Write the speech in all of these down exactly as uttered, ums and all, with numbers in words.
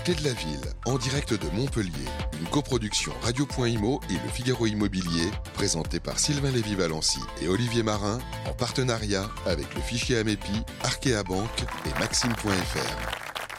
Clés de la ville, en direct de Montpellier, une coproduction Radio Point Imo et Le Figaro Immobilier, présentée par Sylvain Lévy-Valency et Olivier Marin, en partenariat avec le fichier Amepi, Arkea Bank et Maxime point F R.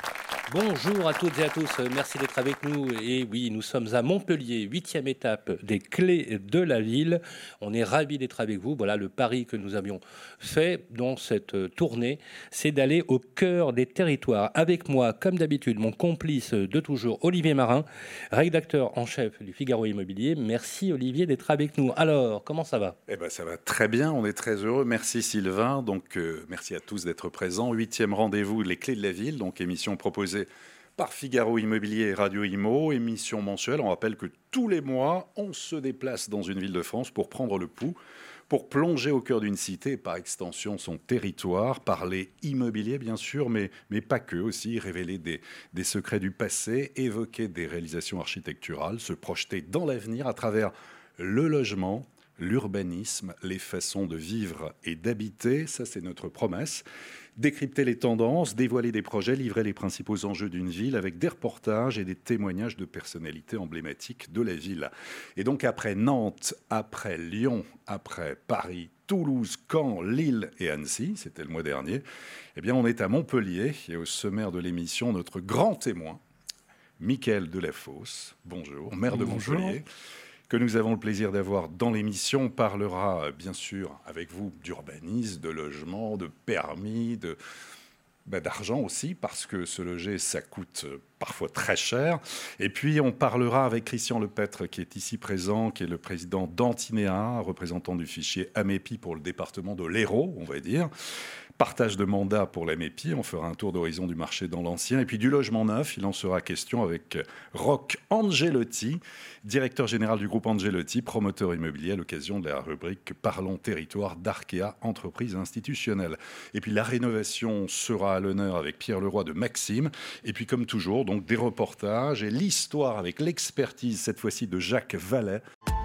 Bonjour à toutes et à tous, merci d'être avec nous. Et oui, nous sommes à Montpellier, huitième étape des Clés de la ville. On est ravis d'être avec vous. Voilà, le pari que nous avions fait dans cette tournée, c'est d'aller au cœur des territoires. Avec moi, comme d'habitude, mon complice de toujours, Olivier Marin, rédacteur en chef du Figaro Immobilier. Merci Olivier d'être avec nous. Alors, comment ça va ? Eh ben, ça va très bien, on est très heureux. Merci Sylvain. Donc, euh, merci à tous d'être présents. Huitième rendez-vous, les Clés de la ville, donc émission proposée par Figaro Immobilier et Radio Imo, émission mensuelle. On rappelle que tous les mois, on se déplace dans une ville de France pour prendre le pouls, pour plonger au cœur d'une cité et par extension son territoire, parler immobilier bien sûr, mais, mais pas que aussi, révéler des, des secrets du passé, évoquer des réalisations architecturales, se projeter dans l'avenir à travers le logement, l'urbanisme, les façons de vivre et d'habiter, ça c'est notre promesse. Décrypter les tendances, dévoiler des projets, livrer les principaux enjeux d'une ville avec des reportages et des témoignages de personnalités emblématiques de la ville. Et donc après Nantes, après Lyon, après Paris, Toulouse, Caen, Lille et Annecy, c'était le mois dernier, eh bien on est à Montpellier et au sommaire de l'émission, notre grand témoin, Mickaël Delafosse, bonjour, maire de Bonjour. Montpellier, que nous avons le plaisir d'avoir dans l'émission. On parlera bien sûr avec vous d'urbanisme, de logement, de permis, de, bah, d'argent aussi, parce que se loger, ça coûte parfois très cher. Et puis on parlera avec Christian Lepêtre, qui est ici présent, qui est le président d'Antinéa, représentant du fichier Amepi pour le département de l'Hérault, on va dire. Partage de mandat pour l'Amepi, on fera un tour d'horizon du marché dans l'ancien. Et puis du logement neuf, il en sera question avec Roch Angelotti, directeur général du groupe Angelotti, promoteur immobilier à l'occasion de la rubrique Parlons territoire d'Arkea, entreprise institutionnelle. Et puis la rénovation sera à l'honneur avec Pierre Leroy de Maxime. Et puis comme toujours, donc des reportages et l'histoire avec l'expertise, cette fois-ci de Jacques Vallet.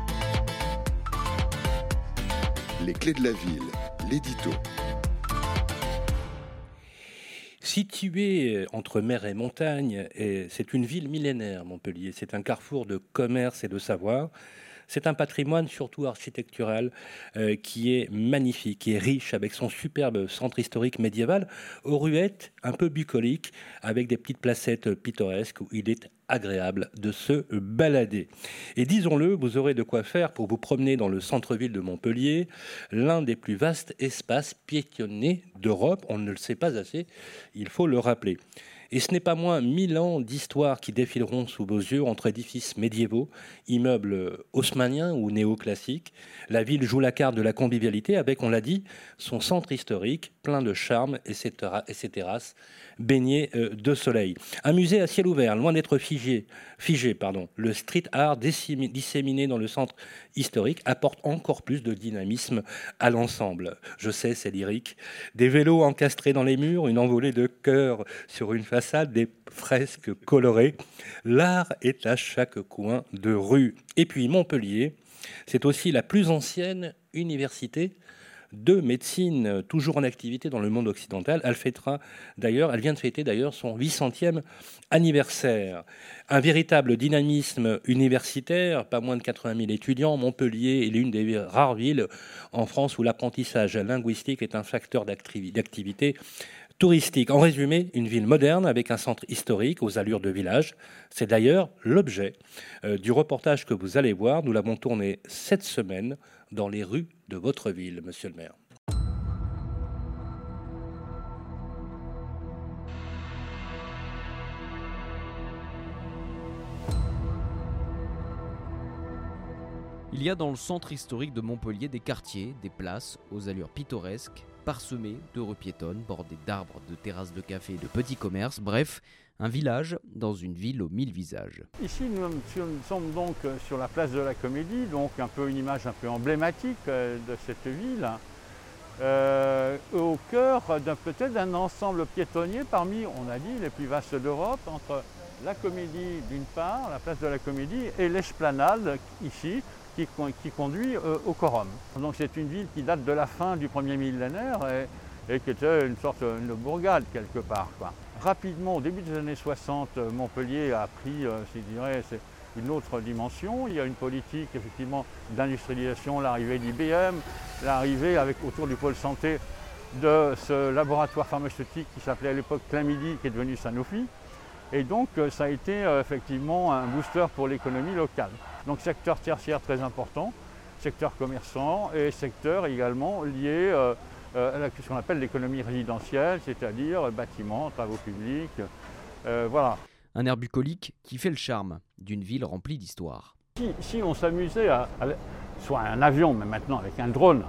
Les Clés de la ville, l'édito. Située entre mer et montagne, et c'est une ville millénaire, Montpellier. C'est un carrefour de commerce et de savoir. C'est un patrimoine, surtout architectural, euh, qui est magnifique, qui est riche, avec son superbe centre historique médiéval, aux ruettes un peu bucoliques, avec des petites placettes pittoresques où il est agréable de se balader. Et disons-le, vous aurez de quoi faire pour vous promener dans le centre-ville de Montpellier, l'un des plus vastes espaces piétonnés d'Europe. On ne le sait pas assez, il faut le rappeler. Et ce n'est pas moins mille ans d'histoire qui défileront sous vos yeux entre édifices médiévaux, immeubles haussmanniens ou néoclassiques. La ville joue la carte de la convivialité avec, on l'a dit, son centre historique plein de charme et ses, terra- et ses terrasses baignées euh, de soleil. Un musée à ciel ouvert, loin d'être figé, figé pardon. Le street art dissémi- disséminé dans le centre historique apporte encore plus de dynamisme à l'ensemble. Je sais, c'est lyrique. Des vélos encastrés dans les murs, une envolée de cœurs sur une façade, des fresques colorées. L'art est à chaque coin de rue. Et puis Montpellier, c'est aussi la plus ancienne université de médecine, toujours en activité dans le monde occidental. Elle fêtera d'ailleurs, elle vient de fêter d'ailleurs son huit centième anniversaire. Un véritable dynamisme universitaire, pas moins de quatre-vingt mille étudiants. Montpellier est l'une des rares villes en France où l'apprentissage linguistique est un facteur d'activi- d'activité touristique. En résumé, une ville moderne avec un centre historique aux allures de village. C'est d'ailleurs l'objet euh, du reportage que vous allez voir. Nous l'avons tourné cette semaine dans les rues de votre ville, monsieur le maire. Il y a dans le centre historique de Montpellier des quartiers, des places aux allures pittoresques, parsemés de rues piétonnes, bordées d'arbres, de terrasses de café et de petits commerces, bref, un village dans une ville aux mille visages. Ici, nous, nous sommes donc sur la place de la Comédie, donc un peu une image un peu emblématique de cette ville, euh, au cœur d'un, peut-être d'un ensemble piétonnier parmi, on a dit, les plus vastes d'Europe, entre la Comédie d'une part, la place de la Comédie, et l'esplanade ici, qui, qui conduit euh, au Corum. Donc c'est une ville qui date de la fin du premier millénaire et, et qui était une sorte de bourgade quelque part, quoi. Rapidement, au début des années soixante, Montpellier a pris, euh, je dirais, c'est une autre dimension. Il y a une politique effectivement d'industrialisation, l'arrivée d'I B M, l'arrivée avec autour du pôle santé de ce laboratoire pharmaceutique qui s'appelait à l'époque Clamidi, qui est devenu Sanofi. Et donc ça a été euh, effectivement un booster pour l'économie locale. Donc secteur tertiaire très important, secteur commerçant et secteur également lié euh, euh, à ce qu'on appelle l'économie résidentielle, c'est-à-dire bâtiments, travaux publics, euh, voilà. Un air bucolique qui fait le charme d'une ville remplie d'histoire. Si, si on s'amusait à, à, soit un avion, mais maintenant avec un drone,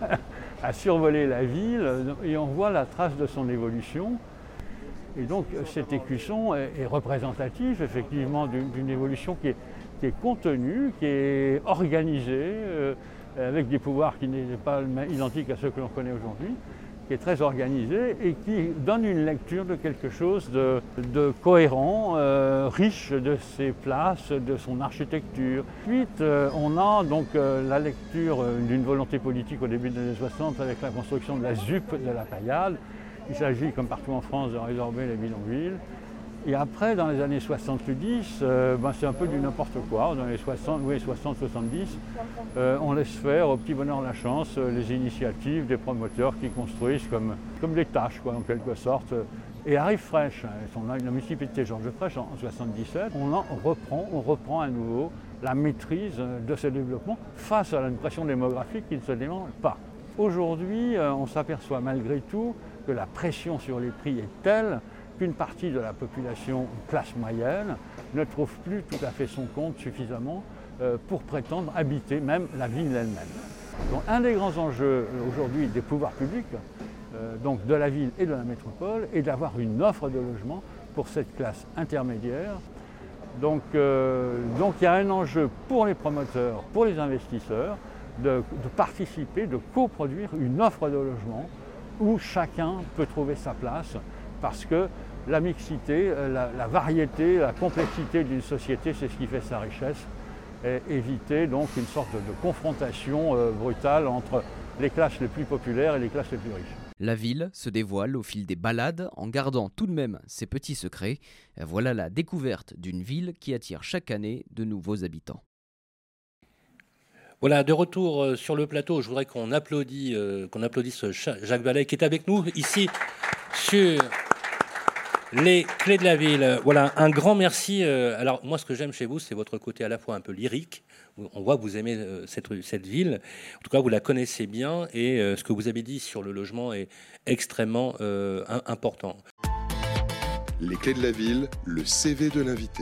à survoler la ville, et on voit la trace de son évolution. Et donc cet écusson est, est représentatif effectivement d'une, d'une évolution qui est, qui est contenue, qui est organisée, euh, avec des pouvoirs qui n'est pas identiques à ceux que l'on connaît aujourd'hui, qui est très organisée et qui donne une lecture de quelque chose de, de cohérent, euh, riche de ses places, de son architecture. Ensuite, euh, on a donc euh, la lecture euh, d'une volonté politique au début des années soixante avec la construction de la Z U P de la Paillade. Il s'agit, comme partout en France, de résorber les bidonvilles. Et après, dans les années soixante-dix, euh, ben c'est un peu du n'importe quoi. Dans les soixante, oui, soixante soixante-dix, euh, on laisse faire au petit bonheur la chance euh, les initiatives des promoteurs qui construisent comme, comme des tâches, quoi, en quelque sorte. Et arrive Fraîche, on a la municipalité Georges Fraîche en soixante-dix-sept, on en reprend, on reprend à nouveau la maîtrise de ce développement face à une pression démographique qui ne se dément pas. Aujourd'hui, euh, on s'aperçoit malgré tout que la pression sur les prix est telle qu'une partie de la population classe moyenne ne trouve plus tout à fait son compte suffisamment euh, pour prétendre habiter même la ville elle-même. Donc un des grands enjeux aujourd'hui des pouvoirs publics, euh, donc de la ville et de la métropole, est d'avoir une offre de logement pour cette classe intermédiaire. Donc, euh, donc il y a un enjeu pour les promoteurs, pour les investisseurs, de, de participer, de coproduire une offre de logement où chacun peut trouver sa place, parce que la mixité, la, la variété, la complexité d'une société, c'est ce qui fait sa richesse, et éviter donc une sorte de, de confrontation euh, brutale entre les classes les plus populaires et les classes les plus riches. La ville se dévoile au fil des balades en gardant tout de même ses petits secrets. Voilà la découverte d'une ville qui attire chaque année de nouveaux habitants. Voilà, de retour sur le plateau, je voudrais qu'on applaudisse, euh, qu'on applaudisse Jacques Ballet qui est avec nous ici sur les clés de la ville. Voilà, un grand merci. Alors moi, ce que j'aime chez vous, c'est votre côté à la fois un peu lyrique. On voit que vous aimez cette, cette ville. En tout cas, vous la connaissez bien et ce que vous avez dit sur le logement est extrêmement euh, important. Les clés de la ville, le C V de l'invité.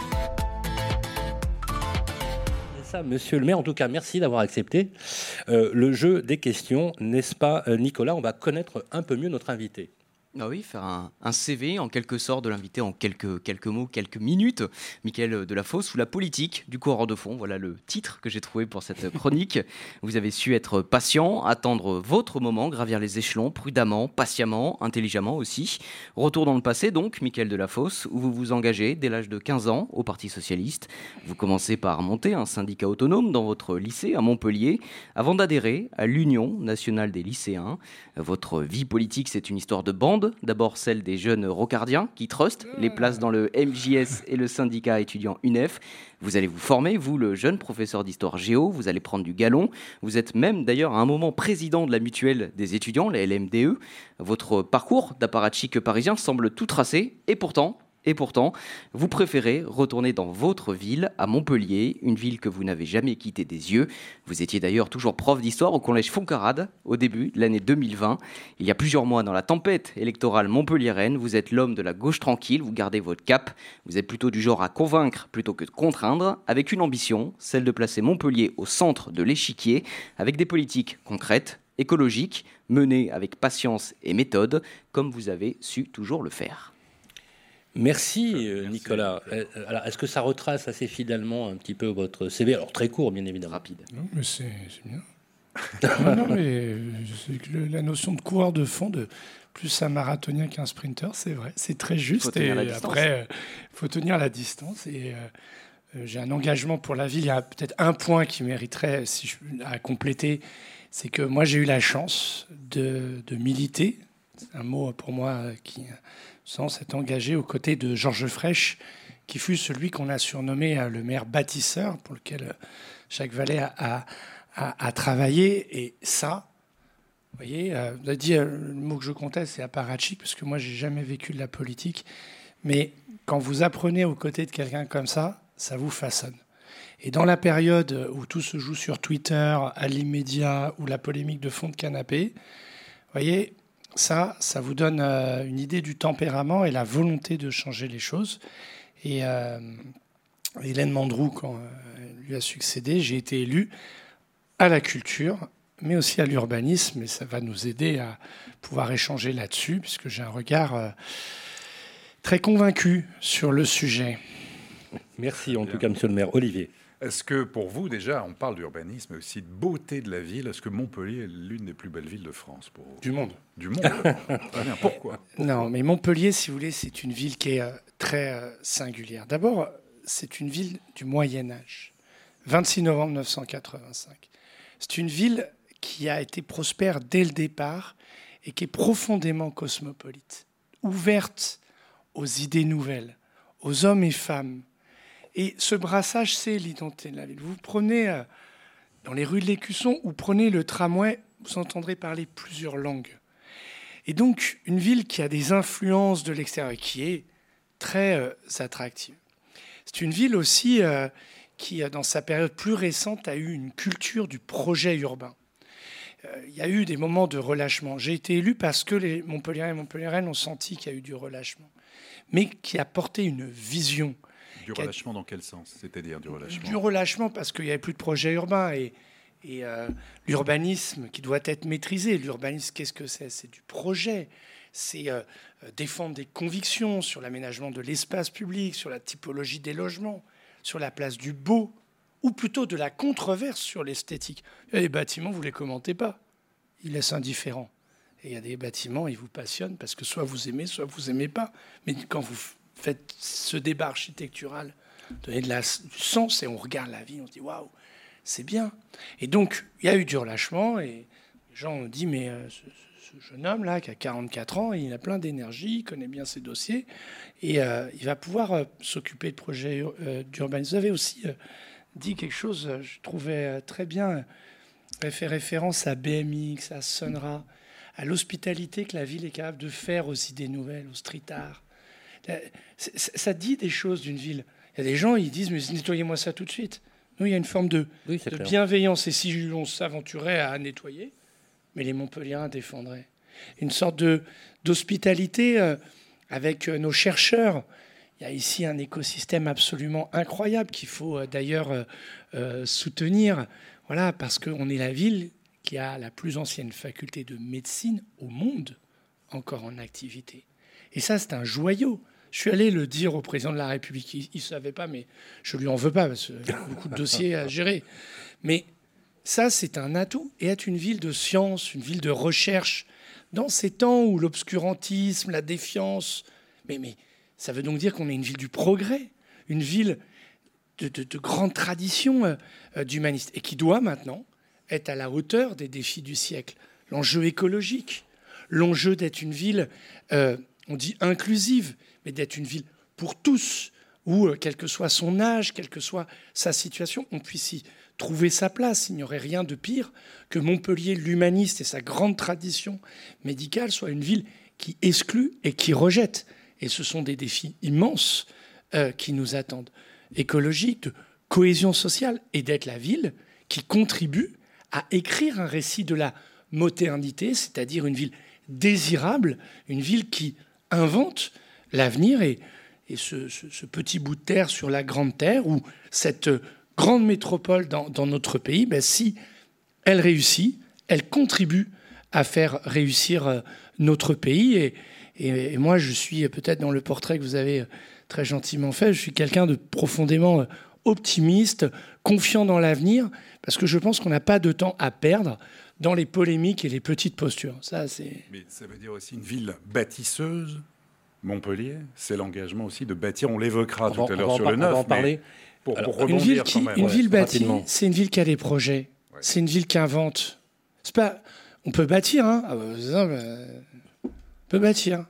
Ça, monsieur le maire, en tout cas, merci d'avoir accepté euh, le jeu des questions, n'est-ce pas, Nicolas? On va connaître un peu mieux notre invité. Ah oui, faire un, un C V en quelque sorte de l'invité en quelques, quelques mots, quelques minutes. Mickaël Delafosse, sous la politique du coureur de fond. Voilà le titre que j'ai trouvé pour cette chronique. Vous avez su être patient, attendre votre moment, gravir les échelons prudemment, patiemment, intelligemment aussi. Retour dans le passé donc, Mickaël Delafosse, où vous vous engagez dès l'âge de quinze ans au Parti Socialiste. Vous commencez par monter un syndicat autonome dans votre lycée à Montpellier, avant d'adhérer à l'Union nationale des lycéens. Votre vie politique, c'est une histoire de bande. D'abord celle des jeunes rocardiens qui trustent les places dans le M J S et le syndicat étudiant U N E F. Vous allez vous former, vous, le jeune professeur d'histoire géo, vous allez prendre du galon. Vous êtes même d'ailleurs à un moment président de la mutuelle des étudiants, la L M D E. Votre parcours d'apparatchik parisien semble tout tracé et pourtant... Et pourtant, vous préférez retourner dans votre ville, à Montpellier, une ville que vous n'avez jamais quittée des yeux. Vous étiez d'ailleurs toujours prof d'histoire au collège Foncarade au début de l'année deux mille vingt. Il y a plusieurs mois, dans la tempête électorale montpelliéraine, vous êtes l'homme de la gauche tranquille, vous gardez votre cap. Vous êtes plutôt du genre à convaincre plutôt que de contraindre, avec une ambition, celle de placer Montpellier au centre de l'échiquier, avec des politiques concrètes, écologiques, menées avec patience et méthode, comme vous avez su toujours le faire. Merci, Merci Nicolas. Merci. Alors, est-ce que ça retrace assez fidèlement un petit peu votre C V? Alors très court, bien évidemment. Rapide. Non, mais c'est, c'est bien. non, non, mais c'est que le, la notion de coureur de fond, de plus un marathonien qu'un sprinter, c'est vrai, c'est très juste. Faut et il après, il faut tenir la distance. Et euh, j'ai un engagement pour la ville. Il y a peut-être un point qui mériterait si je, à compléter, c'est que moi j'ai eu la chance de, de militer. C'est un mot pour moi qui sans s'être engagé aux côtés de Georges Frêche, qui fut celui qu'on a surnommé le maire bâtisseur, pour lequel Jacques Vallée a, a, a, a travaillé. Et ça, vous voyez, vous avez dit le mot que je conteste, c'est apparatchik, parce que moi, j'ai jamais vécu de la politique. Mais quand vous apprenez aux côtés de quelqu'un comme ça, ça vous façonne. Et dans la période où tout se joue sur Twitter, à l'immédiat, ou la polémique de fond de canapé, vous voyez, ça, ça vous donne une idée du tempérament et la volonté de changer les choses. Et euh, Hélène Mandroux, quand elle lui a succédé, j'ai été élu à la culture, mais aussi à l'urbanisme. Et ça va nous aider à pouvoir échanger là-dessus, puisque j'ai un regard euh, très convaincu sur le sujet. Merci en tout cas, monsieur le maire. Olivier. Est-ce que pour vous, déjà, on parle d'urbanisme, mais aussi de beauté de la ville. Est-ce que Montpellier est l'une des plus belles villes de France pour vous? Du monde. Du monde. Très bien. Pourquoi? Non, mais Montpellier, si vous voulez, c'est une ville qui est euh, très euh, singulière. D'abord, c'est une ville du Moyen-Âge. vingt-six novembre mille neuf cent quatre-vingt-cinq. C'est une ville qui a été prospère dès le départ et qui est profondément cosmopolite, ouverte aux idées nouvelles, aux hommes et femmes. Et ce brassage, c'est l'identité de la ville. Vous prenez euh, dans les rues de l'Écusson ou prenez le tramway, vous entendrez parler plusieurs langues. Et donc, une ville qui a des influences de l'extérieur, qui est très euh, attractive. C'est une ville aussi euh, qui, dans sa période plus récente, a eu une culture du projet urbain. Euh, il y a eu des moments de relâchement. J'ai été élu parce que les Montpelliérains et Montpelliéraines ont senti qu'il y a eu du relâchement, mais qui a porté une vision. Du relâchement dans quel sens? C'est-à-dire du relâchement? Du relâchement parce qu'il n'y avait plus de projet urbain et, et euh, l'urbanisme qui doit être maîtrisé. L'urbanisme, qu'est-ce que c'est? C'est du projet. C'est euh, défendre des convictions sur l'aménagement de l'espace public, sur la typologie des logements, sur la place du beau, ou plutôt de la controverse sur l'esthétique. Il y a des bâtiments, vous ne les commentez pas. Ils laissent indifférents. Et il y a des bâtiments, ils vous passionnent parce que soit vous aimez, soit vous n'aimez pas. Mais quand vous faites ce débat architectural, donner de la, du sens, et on regarde la vie, on se dit waouh, c'est bien. Et donc, il y a eu du relâchement, et les gens ont dit mais euh, ce, ce jeune homme-là, qui a quarante-quatre ans, il a plein d'énergie, il connaît bien ses dossiers, et euh, il va pouvoir euh, s'occuper de projets euh, d'urbanisme. Vous avez aussi euh, dit quelque chose, euh, je trouvais euh, très bien, euh, fait référence à B M X, à Sonra, à l'hospitalité que la ville est capable de faire aux idées nouvelles, au street art. Ça dit des choses d'une ville. Il y a des gens, ils disent, mais nettoyez-moi ça tout de suite. Nous, il y a une forme de, oui, de bienveillance. Et si on s'aventurait à nettoyer, mais les Montpelliérains défendraient. Une sorte de, d'hospitalité euh, avec nos chercheurs. Il y a ici un écosystème absolument incroyable qu'il faut euh, d'ailleurs euh, euh, soutenir. Voilà, parce qu'on est la ville qui a la plus ancienne faculté de médecine au monde encore en activité. Et ça, c'est un joyau. Je suis allé le dire au président de la République. Il ne savait pas, mais je ne lui en veux pas, parce qu'il y a beaucoup de dossiers à gérer. Mais ça, c'est un atout. Et être une ville de science, une ville de recherche, dans ces temps où l'obscurantisme, la défiance... Mais, mais ça veut donc dire qu'on est une ville du progrès, une ville de, de, de grande tradition euh, d'humaniste, et qui doit maintenant être à la hauteur des défis du siècle. L'enjeu écologique, l'enjeu d'être une ville... Euh, on dit inclusive, mais d'être une ville pour tous, où, quel que soit son âge, quelle que soit sa situation, on puisse y trouver sa place. Il n'y aurait rien de pire que Montpellier, l'humaniste et sa grande tradition médicale, soit une ville qui exclut et qui rejette. Et ce sont des défis immenses euh, qui nous attendent, écologiques, de cohésion sociale, et d'être la ville qui contribue à écrire un récit de la modernité, c'est-à-dire une ville désirable, une ville qui invente l'avenir et, et ce, ce, ce petit bout de terre sur la grande terre ou cette grande métropole dans, dans notre pays, ben, si elle réussit, elle contribue à faire réussir notre pays. Et, et, et moi, je suis peut-être dans le portrait que vous avez très gentiment fait, je suis quelqu'un de profondément optimiste, confiant dans l'avenir, parce que je pense qu'on n'a pas de temps à perdre dans les polémiques et les petites postures. Ça, c'est... Mais ça veut dire aussi une ville bâtisseuse. Montpellier, c'est l'engagement aussi de bâtir. On l'évoquera tout à l'heure sur le neuf. On va en parler. Pour, Alors, pour rebondir une ville, qui, quand même. Une ouais, ville bâtie, c'est une ville qui a des projets. Ouais. C'est une ville qui invente. C'est pas... On peut bâtir, hein. Ah bah, on peut bâtir. On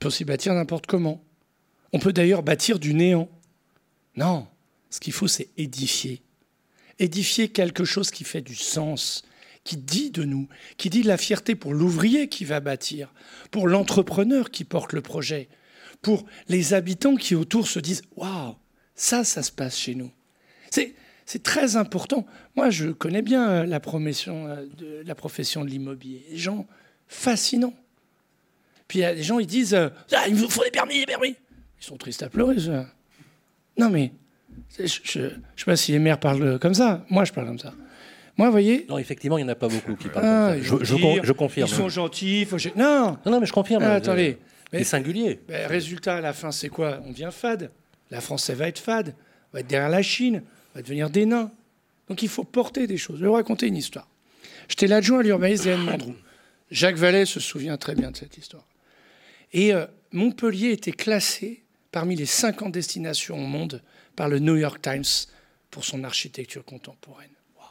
peut aussi bâtir n'importe comment. On peut d'ailleurs bâtir du néant. Non, ce qu'il faut, c'est édifier. Édifier quelque chose qui fait du sens, qui dit de nous, qui dit de la fierté pour l'ouvrier qui va bâtir, pour l'entrepreneur qui porte le projet, pour les habitants qui autour se disent « Waouh, ça, ça se passe chez nous ». C'est, c'est très important. Moi, je connais bien la profession de, la profession de l'immobilier. Des gens fascinants. Puis il y a des gens, ils disent « Ah, il nous faut des permis, des permis ». Ils sont tristes à pleurer, ça. Non, mais je ne sais pas si les maires parlent comme ça. Moi, je parle comme ça. Moi, vous voyez... Non, effectivement, il n'y en a pas beaucoup qui parlent Ah, comme ça. Je, je, dire, je confirme. Ils sont gentils. Faut... Non. non, non, mais je confirme. Ah, attendez. C'est singulier. Ben, résultat, à la fin, c'est quoi? On devient fade. La France, elle va être fade. On va être derrière la Chine. On va devenir des nains. Donc, il faut porter des choses. Je vais vous raconter une histoire. J'étais l'adjoint à l'urbanisme d'Hélène Mandroux. Jacques Vallée se souvient très bien de cette histoire. Et euh, Montpellier était classé parmi les cinquante destinations au monde par le New York Times pour son architecture contemporaine. Wow.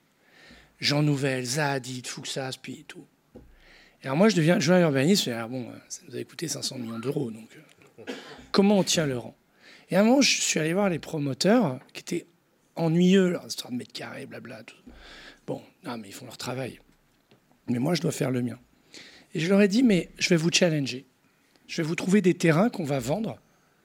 Jean Nouvel, Zaha Hadid, Fouxas, puis et tout. Et alors moi, je deviens adjoint à l'urbanisme, et alors bon, ça nous avait coûté cinq cents millions d'euros, donc euh, comment on tient le rang? Et à un moment, je suis allé voir les promoteurs, qui étaient ennuyeux, leur histoire de mètres carrés, blabla, tout. Bon, non, mais ils font leur travail. Mais moi, je dois faire le mien. Et je leur ai dit, mais je vais vous challenger. Je vais vous trouver des terrains qu'on va vendre.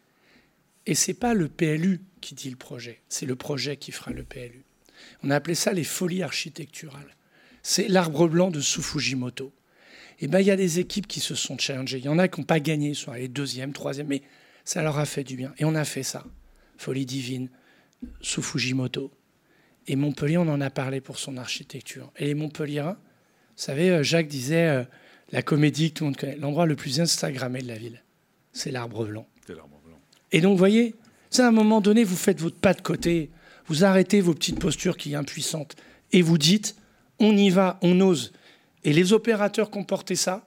Et ce n'est pas le P L U qui dit le projet, c'est le projet qui fera le P L U. On a appelé ça les folies architecturales. C'est l'arbre blanc de Sou-Fujimoto. Et bien, il y a des équipes qui se sont challengées. Il y en a qui n'ont pas gagné, soit les deuxième, troisième, mais ça leur a fait du bien. Et on a fait ça. Folie divine, Sou-Fujimoto. Et Montpellier, on en a parlé pour son architecture. Et les Montpelliérains, vous savez, Jacques disait, euh, la comédie que tout le monde connaît, l'endroit le plus instagrammé de la ville, c'est l'arbre blanc. C'est l'arbre blanc. Et donc, vous voyez, c'est à un moment donné, vous faites votre pas de côté, vous arrêtez vos petites postures qui sont impuissantes, et vous dites, on y va, on ose. Et les opérateurs qui ont porté ça,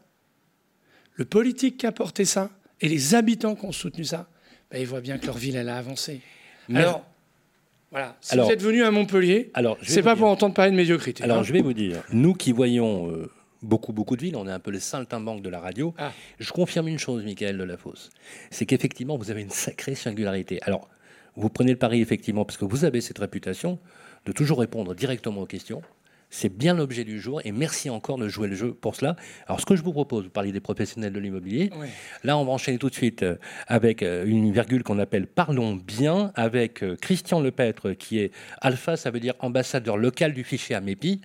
le politique qui a porté ça, et les habitants qui ont soutenu ça, ben, ils voient bien que leur ville, elle a avancé. Mais... Alors, voilà, si alors, vous êtes venu à Montpellier, c'est pas dire. pour entendre parler de médiocrité. Alors, hein. je vais vous dire, nous qui voyons euh, beaucoup, beaucoup de villes, on est un peu les saltimbanques de la radio, ah. je confirme une chose, Michael Delafosse, c'est qu'effectivement, vous avez une sacrée singularité. Alors, vous prenez le pari, effectivement, parce que vous avez cette réputation de toujours répondre directement aux questions. C'est bien l'objet du jour, et merci encore de jouer le jeu pour cela. Alors, ce que je vous propose, vous parlez des professionnels de l'immobilier. Oui. Là, on va enchaîner tout de suite avec une virgule qu'on appelle « Parlons bien » avec Christian Lepêtre, qui est Alpha, ça veut dire ambassadeur local du fichier Amépi.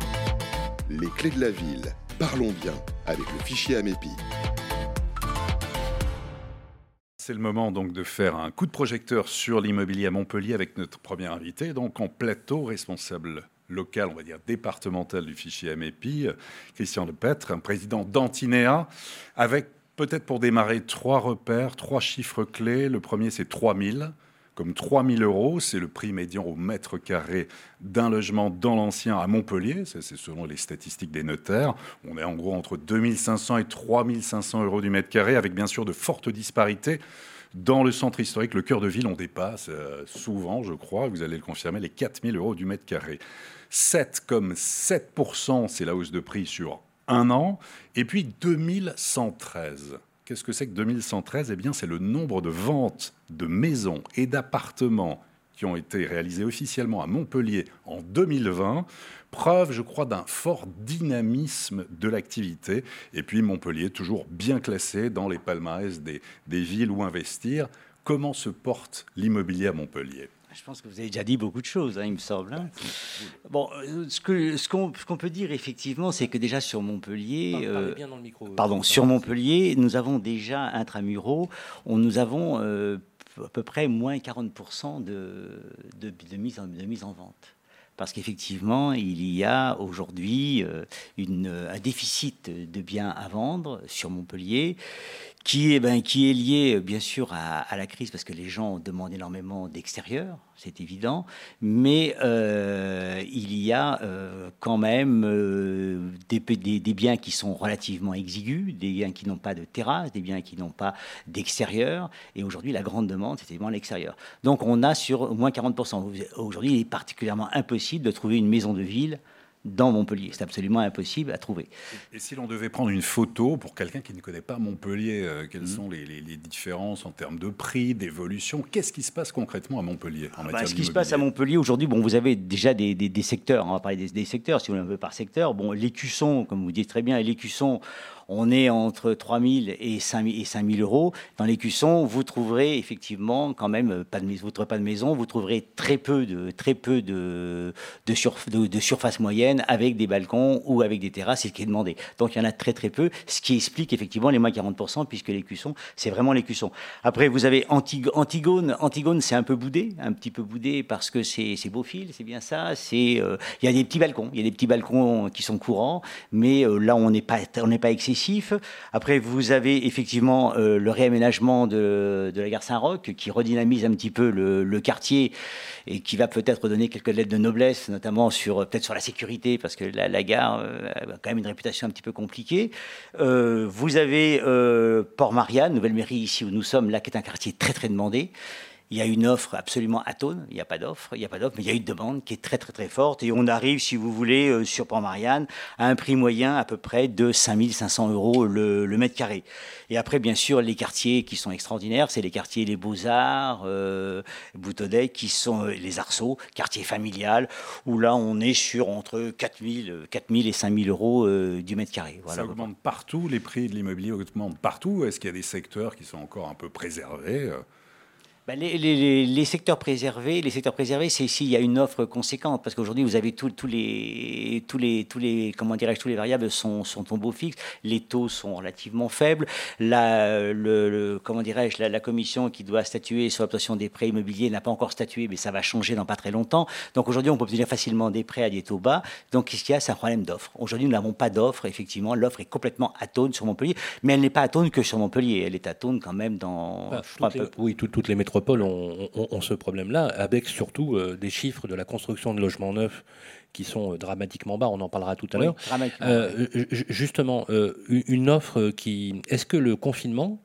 Les clés de la ville. Parlons bien avec le fichier Amépi. C'est le moment donc de faire un coup de projecteur sur l'immobilier à Montpellier avec notre premier invité, donc en plateau, responsable local, on va dire départemental du fichier Amépi, Christian Lepêtre, un président d'Antinéa, avec peut-être pour démarrer trois repères, trois chiffres clés. Le premier, c'est trois mille. Comme trois mille euros, c'est le prix médian au mètre carré d'un logement dans l'ancien à Montpellier. Ça, c'est selon les statistiques des notaires. On est en gros entre deux mille cinq cents et trois mille cinq cents euros du mètre carré, avec bien sûr de fortes disparités. Dans le centre historique, le cœur de ville, on dépasse euh, souvent, je crois, vous allez le confirmer, les quatre mille euros du mètre carré. sept comme sept pour cent, c'est la hausse de prix sur un an. Et puis deux mille cent treize. Qu'est-ce que c'est que deux mille cent treize ? Eh bien, c'est le nombre de ventes de maisons et d'appartements qui ont été réalisées officiellement à Montpellier en deux mille vingt. Preuve, je crois, d'un fort dynamisme de l'activité. Et puis Montpellier, toujours bien classé dans les palmarès des, des villes où investir. Comment se porte l'immobilier à Montpellier ? Je pense que vous avez déjà dit beaucoup de choses, hein, il me semble. Hein. Bon, ce, que, ce, qu'on, ce qu'on peut dire effectivement, c'est que déjà sur Montpellier, euh, bien dans le micro, pardon, sur Montpellier, nous avons déjà intramuros, on, nous avons euh, à peu près moins quarante pour cent de, de, de, mise en, de mise en vente. Parce qu'effectivement, il y a aujourd'hui euh, une, un déficit de biens à vendre sur Montpellier, qui est, ben, qui est lié bien sûr à, à la crise, parce que les gens demandent énormément d'extérieur, c'est évident, mais euh, il y a euh, quand même euh, des, des, des biens qui sont relativement exigus, des biens qui n'ont pas de terrasse, des biens qui n'ont pas d'extérieur, et aujourd'hui la grande demande, c'est évidemment l'extérieur. Donc on a sur au moins quarante pour cent. Aujourd'hui, il est particulièrement impossible de trouver une maison de ville dans Montpellier. C'est absolument impossible à trouver. Et si l'on devait prendre une photo pour quelqu'un qui ne connaît pas Montpellier, euh, quelles mmh. sont les, les, les différences en termes de prix, d'évolution? Qu'est-ce qui se passe concrètement à Montpellier en matière bah, Ce qui se passe à Montpellier aujourd'hui, bon, vous avez déjà des, des, des secteurs. On va parler des, des secteurs, si vous voulez, un peu par secteur. Bon, l'Écusson, comme vous dites très bien, l'Écusson, on est entre trois mille et cinq mille euros. Dans l'Écusson, vous trouverez effectivement quand même pas de, vous ne trouverez pas de maison, vous trouverez très peu de, très peu de, de, surf, de, de surface moyenne avec des balcons ou avec des terrasses, c'est ce qui est demandé. Donc il y en a très très peu, ce qui explique effectivement les moins quarante pour cent, puisque l'Écusson, c'est vraiment l'Écusson. Après, vous avez Antig- Antigone. Antigone, c'est un peu boudé, un petit peu boudé parce que c'est, c'est Beaufil, c'est bien ça. C'est, euh, il y a des petits balcons, il y a des petits balcons qui sont courants, mais euh, là on n'est pas, on n'est pas excessif. Après, vous avez effectivement euh, le réaménagement de, de la gare Saint-Roch qui redynamise un petit peu le, le quartier et qui va peut-être donner quelques lettres de noblesse, notamment sur, peut-être sur la sécurité, parce que la, la gare euh, a quand même une réputation un petit peu compliquée. Euh, vous avez euh, Port-Marianne, nouvelle mairie ici où nous sommes, là, qui est un quartier très très demandé. Il y a une offre absolument atone, il n'y a pas d'offre, il n'y a pas d'offre, mais il y a une demande qui est très très très forte et on arrive, si vous voulez, euh, sur Port-Marianne, à un prix moyen à peu près de cinq mille cinq cents euros le, le mètre carré. Et après, bien sûr, les quartiers qui sont extraordinaires, c'est les quartiers les Beaux-Arts, euh, Boutonnais, qui sont euh, les Arceaux, quartier familial, où là on est sur entre quatre mille et cinq mille euros euh, du mètre carré. Voilà. Ça augmente partout, les prix de l'immobilier augmentent partout. Est-ce qu'il y a des secteurs qui sont encore un peu préservés ? Ben les, les, les secteurs préservés, les secteurs préservés, c'est ici il y a une offre conséquente parce qu'aujourd'hui vous avez tous tous les tous les tous les comment dirais-je tous les variables sont sont en beau fixe, les taux sont relativement faibles, la le, le comment dirais-je la, la commission qui doit statuer sur l'obtention des prêts immobiliers n'a pas encore statué, mais ça va changer dans pas très longtemps. Donc aujourd'hui on peut obtenir facilement des prêts à des taux bas. Donc qu'est-ce qu'il y a, c'est un problème d'offre. Aujourd'hui nous n'avons pas d'offre, effectivement l'offre est complètement atone sur Montpellier, mais elle n'est pas atone que sur Montpellier, elle est atone quand même dans bah, toutes les, oui tout, toutes les métropoles ont, ont, ont ce problème-là, avec surtout euh, des chiffres de la construction de logements neufs qui sont euh, dramatiquement bas, on en parlera tout à oui, l'heure. Euh, justement, euh, une offre qui... Est-ce que le confinement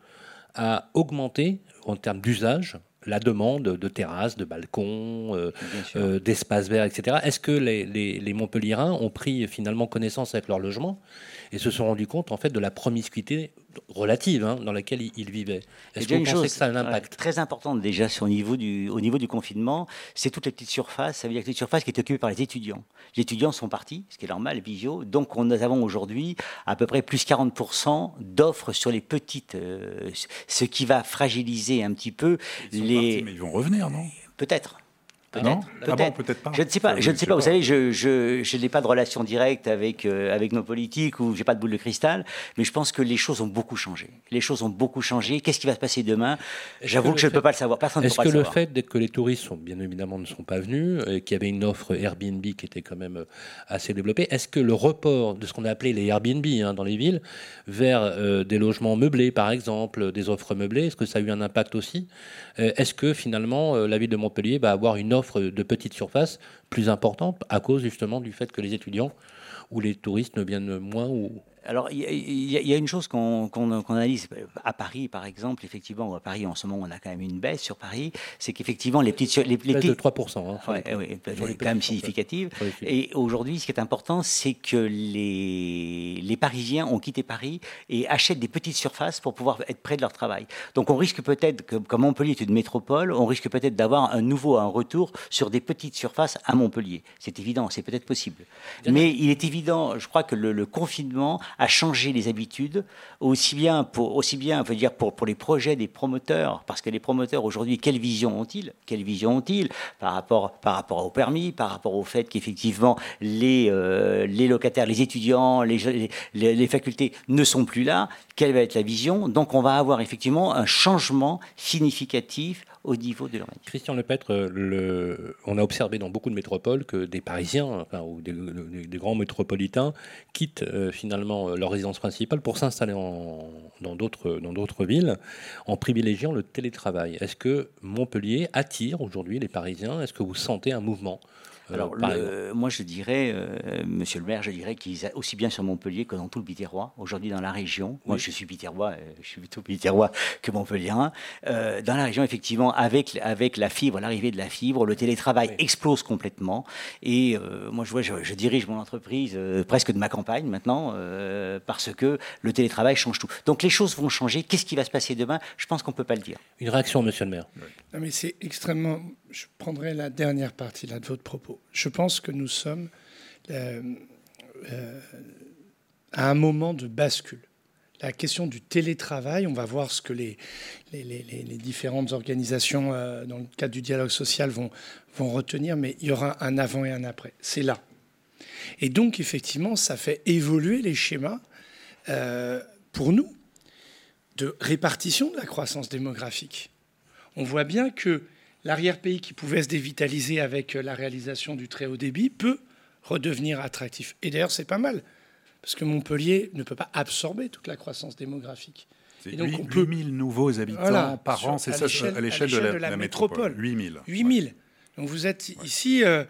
a augmenté, en termes d'usage, la demande de terrasses, de balcons, euh, euh, d'espaces verts, et cetera. Est-ce que les, les, les Montpelliérains ont pris finalement connaissance avec leur logement et se sont rendus compte en fait de la promiscuité relative hein, dans laquelle ils vivaient? Est-ce que vous pensez que ça a un impact très importante déjà sur, au, niveau du, au niveau du confinement, c'est toutes les petites surfaces. Ça veut dire que les petites surfaces qui étaient occupées par les étudiants. Les étudiants sont partis, ce qui est normal, visio. Donc on, nous avons aujourd'hui à peu près plus quarante pour cent d'offres sur les petites, euh, ce qui va fragiliser un petit peu ils les... Partis, mais ils vont revenir, non? Peut-être. Peut-être, non peut-être. Ah bon, peut-être pas. Je ne sais pas. Je ne sais pas. Vous savez, je je je n'ai pas de relation directe avec euh, avec nos politiques ou j'ai pas de boule de cristal. Mais je pense que les choses ont beaucoup changé. Les choses ont beaucoup changé. Qu'est-ce qui va se passer demain? J'avoue que, que je ne peux pas le savoir. Personne ne peut pas le savoir. Est-ce que le fait que les touristes sont bien évidemment ne sont pas venus, et qu'il y avait une offre Airbnb qui était quand même assez développée, est-ce que le report de ce qu'on a appelé les Airbnb hein, dans les villes vers euh, des logements meublés, par exemple, des offres meublées, est-ce que ça a eu un impact aussi? euh, Est-ce que finalement euh, la ville de Montpellier va avoir une offre de petite surface plus importante à cause justement du fait que les étudiants ou les touristes ne viennent moins ou... Alors, il y, y, y a une chose qu'on qu'on, qu'on analyse à Paris, par exemple, effectivement, à Paris, en ce moment, on a quand même une baisse sur Paris, c'est qu'effectivement, les petites... Les, les baisse de trois pour cent. Hein, ouais, oui, quand même significative. Et aujourd'hui, ce qui est important, c'est que les, les Parisiens ont quitté Paris et achètent des petites surfaces pour pouvoir être près de leur travail. Donc, on risque peut-être, que, comme Montpellier est une métropole, on risque peut-être d'avoir un nouveau, un retour sur des petites surfaces à Montpellier. C'est évident, c'est peut-être possible. Bien Mais il est évident, je crois que le, le confinement à changer les habitudes, aussi bien pour, aussi bien, veut dire pour, pour les projets des promoteurs, parce que les promoteurs aujourd'hui, quelle vision ont-ils Quelle vision ont-ils par rapport, par rapport au permis, par rapport au fait qu'effectivement les, euh, les locataires, les étudiants, les, les, les facultés ne sont plus là. Quelle va être la vision? Donc on va avoir effectivement un changement significatif au niveau de l'urbanisme. Christian Lepêtre, le, on a observé dans beaucoup de métropoles que des Parisiens enfin, ou des, des grands métropolitains quittent euh, finalement leur résidence principale pour s'installer en, dans, d'autres, dans d'autres villes en privilégiant le télétravail. Est-ce que Montpellier attire aujourd'hui les Parisiens? Est-ce que vous sentez un mouvement Alors, le, moi, je dirais, euh, monsieur le maire, je dirais qu'ils a aussi bien sur Montpellier que dans tout le Biterrois, aujourd'hui dans la région. Oui. Moi, je suis Biterrois, euh, je suis plutôt Biterrois que Montpellierin. Euh, dans la région, effectivement, avec, avec la fibre, l'arrivée de la fibre, le télétravail oui. explose complètement. Et euh, moi, je, vois, je, je dirige mon entreprise euh, presque de ma campagne maintenant, euh, parce que le télétravail change tout. Donc, les choses vont changer. Qu'est-ce qui va se passer demain ? Je pense qu'on ne peut pas le dire. Une réaction, monsieur le maire. Oui. Non, mais c'est extrêmement... Je prendrai la dernière partie là, de votre propos. Je pense que nous sommes euh, euh, à un moment de bascule. La question du télétravail, on va voir ce que les, les, les, les différentes organisations euh, dans le cadre du dialogue social vont, vont retenir, mais il y aura un avant et un après. C'est là. Et donc, effectivement, ça fait évoluer les schémas euh, pour nous de répartition de la croissance démographique. On voit bien que l'arrière-pays qui pouvait se dévitaliser avec la réalisation du très haut débit peut redevenir attractif. Et d'ailleurs, c'est pas mal, parce que Montpellier ne peut pas absorber toute la croissance démographique. C'est et donc, on peut... huit mille nouveaux habitants voilà, par sur, an, c'est ça, à l'échelle de, de la, de la métropole. huit mille. huit mille. Ouais. Donc vous êtes ouais. ici, euh,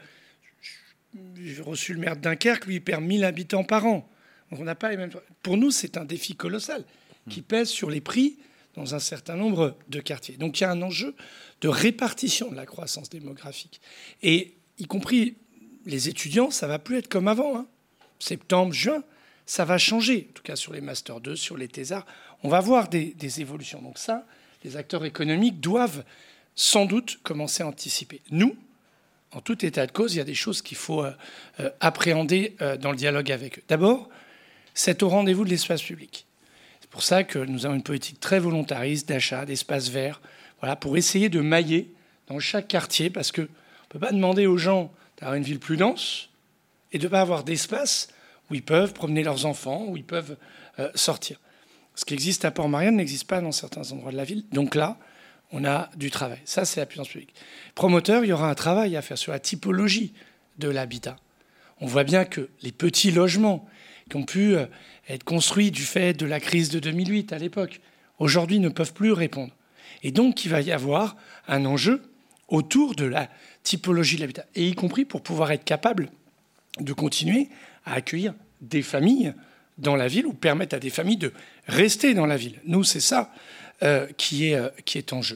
j'ai reçu le maire de Dunkerque, lui, il perd mille habitants par an. Donc on n'a pas les mêmes... Pour nous, c'est un défi colossal qui mmh. pèse sur les prix dans un certain nombre de quartiers. Donc il y a un enjeu de répartition de la croissance démographique. Et y compris les étudiants, ça ne va plus être comme avant. Hein. Septembre, juin, ça va changer. En tout cas sur les Master deux, sur les Thésards, on va voir des, des évolutions. Donc ça, les acteurs économiques doivent sans doute commencer à anticiper. Nous, en tout état de cause, il y a des choses qu'il faut euh, euh, appréhender euh, dans le dialogue avec eux. D'abord, c'est au rendez-vous de l'espace public. C'est pour ça que nous avons une politique très volontariste d'achat d'espaces verts, voilà, pour essayer de mailler dans chaque quartier, parce qu'on ne peut pas demander aux gens d'avoir une ville plus dense et de ne pas avoir d'espace où ils peuvent promener leurs enfants, où ils peuvent euh, sortir. Ce qui existe à Port-Marianne n'existe pas dans certains endroits de la ville. Donc là, on a du travail. Ça, c'est la puissance publique. Promoteur, il y aura un travail à faire sur la typologie de l'habitat. On voit bien que les petits logements qui ont pu être construits du fait de la crise de deux mille huit à l'époque, aujourd'hui ne peuvent plus répondre. Et donc, il va y avoir un enjeu autour de la typologie de l'habitat, et y compris pour pouvoir être capable de continuer à accueillir des familles dans la ville ou permettre à des familles de rester dans la ville. Nous, c'est ça euh, qui est, euh, qui est en jeu.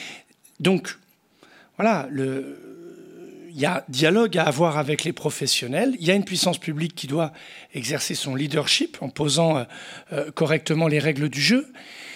Donc, voilà, le... il y a dialogue à avoir avec les professionnels. Il y a une puissance publique qui doit exercer son leadership en posant euh, euh, correctement les règles du jeu.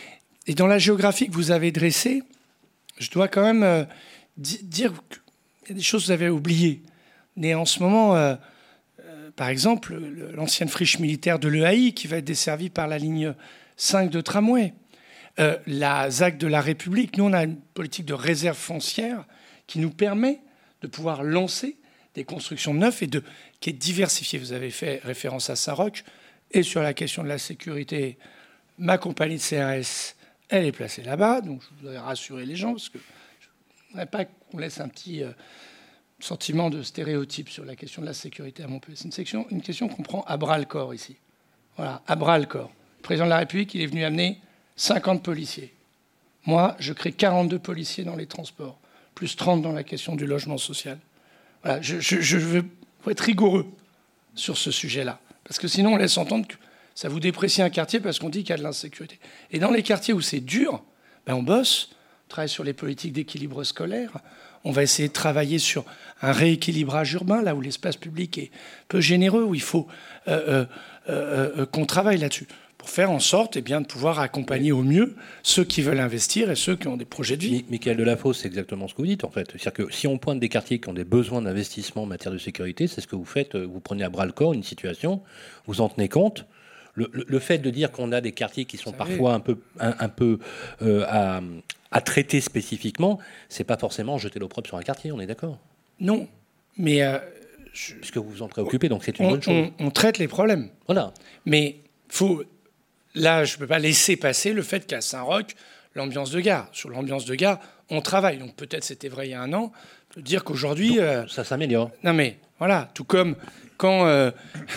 Et dans la géographie que vous avez dressée, je dois quand même euh, di- dire qu'il y a des choses que vous avez oubliées. Mais en ce moment, euh, euh, par exemple, le, l'ancienne friche militaire de l'E A I qui va être desservie par la ligne cinq de tramway. Euh, la Z A C de la République, nous, on a une politique de réserve foncière qui nous permet de pouvoir lancer des constructions neuves et de, qui est diversifiée. Vous avez fait référence à Saint-Roch. Et sur la question de la sécurité, ma compagnie de C R S, elle est placée là-bas. Donc je voudrais rassurer les gens, parce que je ne voudrais pas qu'on laisse un petit euh, sentiment de stéréotype sur la question de la sécurité à Montpellier. C'est une, section, une question qu'on prend à bras-le-corps ici. Voilà, à bras-le-corps. Le président de la République, il est venu amener cinquante policiers. Moi, je crée quarante-deux policiers dans les transports, plus trente dans la question du logement social. Voilà, je, je, je veux être rigoureux sur ce sujet-là, parce que sinon on laisse entendre que ça vous déprécie un quartier parce qu'on dit qu'il y a de l'insécurité. Et dans les quartiers où c'est dur, ben on bosse, on travaille sur les politiques d'équilibre scolaire, on va essayer de travailler sur un rééquilibrage urbain, là où l'espace public est peu généreux, où il faut euh, euh, euh, qu'on travaille là-dessus, pour faire en sorte eh bien, de pouvoir accompagner au mieux ceux qui veulent investir et ceux qui ont des projets de vie. Michael Delafosse, c'est exactement ce que vous dites, en fait. C'est-à-dire que si on pointe des quartiers qui ont des besoins d'investissement en matière de sécurité, c'est ce que vous faites, vous prenez à bras-le-corps une situation, vous en tenez compte. Le, le, le fait de dire qu'on a des quartiers qui sont parfois un peu, un, un peu euh, à, à traiter spécifiquement, c'est pas forcément jeter l'opprobre sur un quartier, on est d'accord ? Non, mais... Euh, je... Puisque vous vous en préoccupez, donc c'est une on, bonne chose. On, on traite les problèmes. Voilà. Mais faut... Là, je ne peux pas laisser passer le fait qu'à Saint-Roch, l'ambiance de gare, sur l'ambiance de gare, on travaille. Donc peut-être c'était vrai il y a un an, de dire qu'aujourd'hui... Euh... Ça s'améliore. Non mais voilà, tout comme quand euh,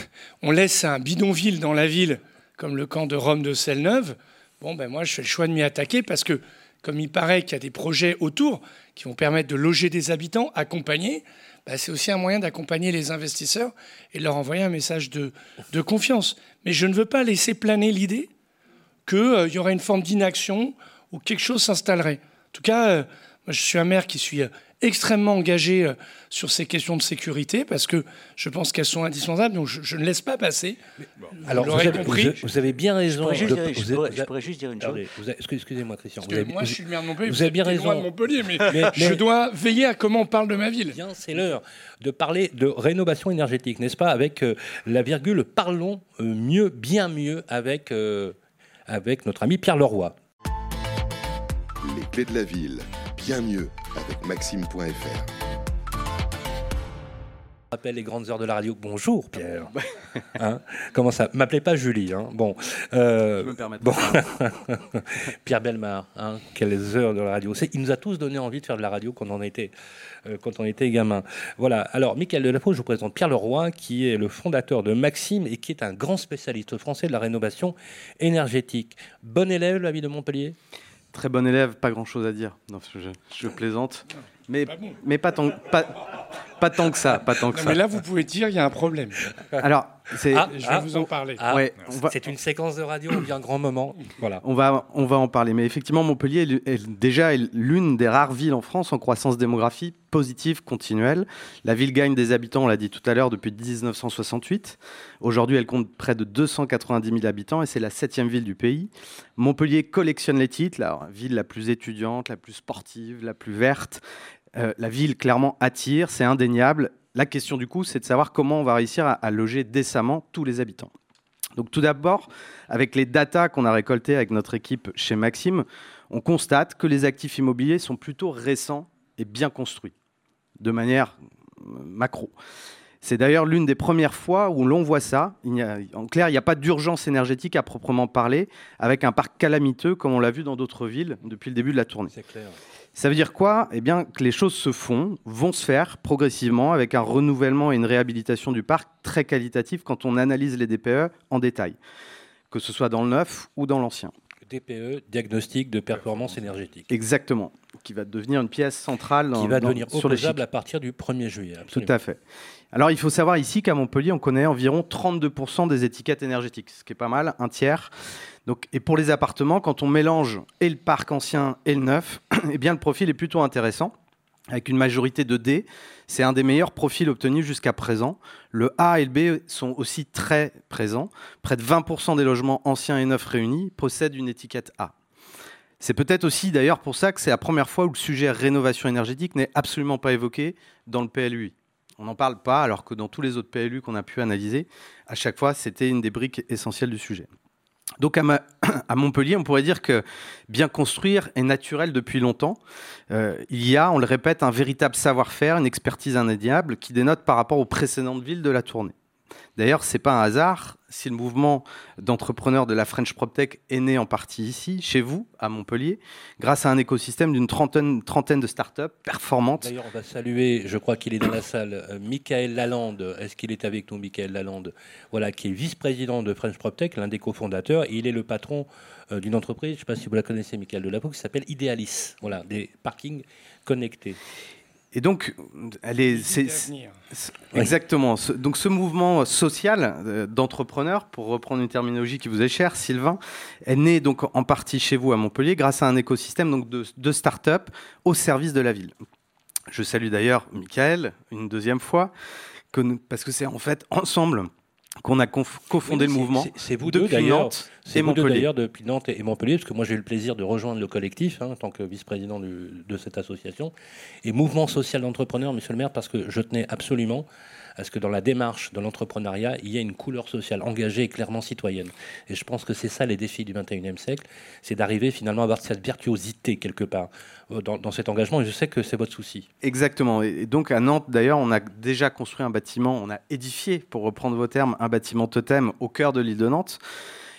on laisse un bidonville dans la ville, comme le camp de Rome de Selle-Neuve, bon ben moi je fais le choix de m'y attaquer parce que comme il paraît qu'il y a des projets autour qui vont permettre de loger des habitants, accompagner, bah, c'est aussi un moyen d'accompagner les investisseurs et de leur envoyer un message de, de confiance. Mais je ne veux pas laisser planer l'idée qu'il euh, y aurait une forme d'inaction ou quelque chose s'installerait. En tout cas, euh, moi, je suis un maire qui suis euh, extrêmement engagé euh, sur ces questions de sécurité parce que je pense qu'elles sont indispensables, donc je, je ne laisse pas passer. Mais, bon, alors, vous, vous, avez, compris. Vous, vous avez bien raison. Je pourrais juste, de, dire, vous je pourrais, je pourrais juste dire une chose. Vous avez, excusez-moi, Christian. Vous avez, moi, je suis le maire de Montpellier. Vous, vous avez bien raison. De Montpellier, mais, mais, mais je dois veiller à comment on parle de ma ville. Bien, c'est l'heure de parler de rénovation énergétique, n'est-ce pas? Avec euh, la virgule, parlons euh, mieux, bien mieux avec, euh, avec notre ami Pierre Leroy. Les clés de la ville, bien mieux avec Maxime point F R. Je rappelle les grandes heures de la radio. Bonjour Pierre. Hein, comment ça? M'appelez pas Julie. Hein. Bon. Euh, Je me permets. Bon. Pierre Bellemare. Hein, quelles heures de la radio. C'est, il nous a tous donné envie de faire de la radio quand on était, euh, quand on était gamin. Voilà. Alors, Michael Delafaux, je vous présente Pierre Leroy, qui est le fondateur de Maxime et qui est un grand spécialiste français de la rénovation énergétique. Bon élève, la ville de Montpellier? Très bon élève, pas grand-chose à dire. Non, je, je plaisante. Mais pas, bon. mais pas, tant, pas, pas tant que ça. Pas tant que non, ça. Mais là, vous pouvez dire, il y a un problème. Alors, c'est, ah, je vais ah, vous en parler. Ah, ouais, va, c'est une séquence de radio, on vit un grand moment. Voilà. On va, on va en parler. Mais effectivement, Montpellier est, est déjà est l'une des rares villes en France en croissance démographique positive continuelle. La ville gagne des habitants, on l'a dit tout à l'heure, depuis dix-neuf cent soixante-huit. Aujourd'hui, elle compte près de deux cent quatre-vingt-dix mille habitants et c'est la septième ville du pays. Montpellier collectionne les titres, la ville la plus étudiante, la plus sportive, la plus verte. Euh, la ville, clairement, attire, c'est indéniable. La question, du coup, c'est de savoir comment on va réussir à, à loger décemment tous les habitants. Donc, tout d'abord, avec les datas qu'on a récoltées avec notre équipe chez Maxime, on constate que les actifs immobiliers sont plutôt récents et bien construits, de manière macro. C'est d'ailleurs l'une des premières fois où l'on voit ça. Il y a, en clair, il n'y a pas d'urgence énergétique à proprement parler, avec un parc calamiteux, comme on l'a vu dans d'autres villes depuis le début de la tournée. C'est clair. Ça veut dire quoi? Eh bien, que les choses se font, vont se faire progressivement, avec un renouvellement et une réhabilitation du parc très qualitatif quand on analyse les D P E en détail, que ce soit dans le neuf ou dans l'ancien. D P E, diagnostic de performance énergétique. Exactement, qui va devenir une pièce centrale dans, qui va dans, devenir sur les opposable à partir du premier juillet. Absolument. Tout à fait. Alors, il faut savoir ici qu'à Montpellier, on connaît environ trente-deux pour cent des étiquettes énergétiques, ce qui est pas mal, un tiers. Donc, et pour les appartements, quand on mélange et le parc ancien et le neuf, eh bien, le profil est plutôt intéressant. Avec une majorité de D, c'est un des meilleurs profils obtenus jusqu'à présent. Le A et le B sont aussi très présents. Près de vingt pour cent des logements anciens et neufs réunis possèdent une étiquette A. C'est peut-être aussi d'ailleurs pour ça que c'est la première fois où le sujet rénovation énergétique n'est absolument pas évoqué dans le P L U I. On n'en parle pas, alors que dans tous les autres P L U qu'on a pu analyser, à chaque fois, c'était une des briques essentielles du sujet. Donc à, ma, à Montpellier, on pourrait dire que bien construire est naturel depuis longtemps. Euh, il y a, on le répète, un véritable savoir-faire, une expertise indéniable qui dénote par rapport aux précédentes villes de la tournée. D'ailleurs, ce n'est pas un hasard si le mouvement d'entrepreneurs de la French PropTech est né en partie ici, chez vous, à Montpellier, grâce à un écosystème d'une trentaine, trentaine de startups performantes. D'ailleurs, on va saluer, je crois qu'il est dans la salle, euh, Michael Lalande. Est-ce qu'il est avec nous, Michael Lalande? Voilà, qui est vice-président de French PropTech, l'un des cofondateurs, et il est le patron euh, d'une entreprise, je ne sais pas si vous la connaissez, Michael Delafaux, qui s'appelle Idealis. Voilà, des parkings connectés. Et donc, elle est, c'est, c'est, exactement. Ce, donc, ce mouvement social euh, d'entrepreneurs, pour reprendre une terminologie qui vous est chère, Sylvain, est né donc en partie chez vous à Montpellier, grâce à un écosystème donc de, de start-up au service de la ville. Je salue d'ailleurs Michael une deuxième fois, que nous, parce que c'est en fait ensemble qu'on a conf- cofondé oui, le mouvement. C'est, c'est vous deux d'ailleurs. Nantes c'est vous deux d'ailleurs depuis Nantes et Montpellier, parce que moi j'ai eu le plaisir de rejoindre le collectif hein, en tant que vice-président du, de cette association. Et mouvement social d'entrepreneurs, monsieur le maire, parce que je tenais absolument à ce que dans la démarche de l'entrepreneuriat, il y ait une couleur sociale engagée et clairement citoyenne. Et je pense que c'est ça les défis du vingt et unième siècle, c'est d'arriver finalement à avoir cette virtuosité quelque part dans, dans cet engagement. Et je sais que c'est votre souci. Exactement. Et donc à Nantes, d'ailleurs, on a déjà construit un bâtiment, on a édifié, pour reprendre vos termes, un bâtiment totem au cœur de l'île de Nantes.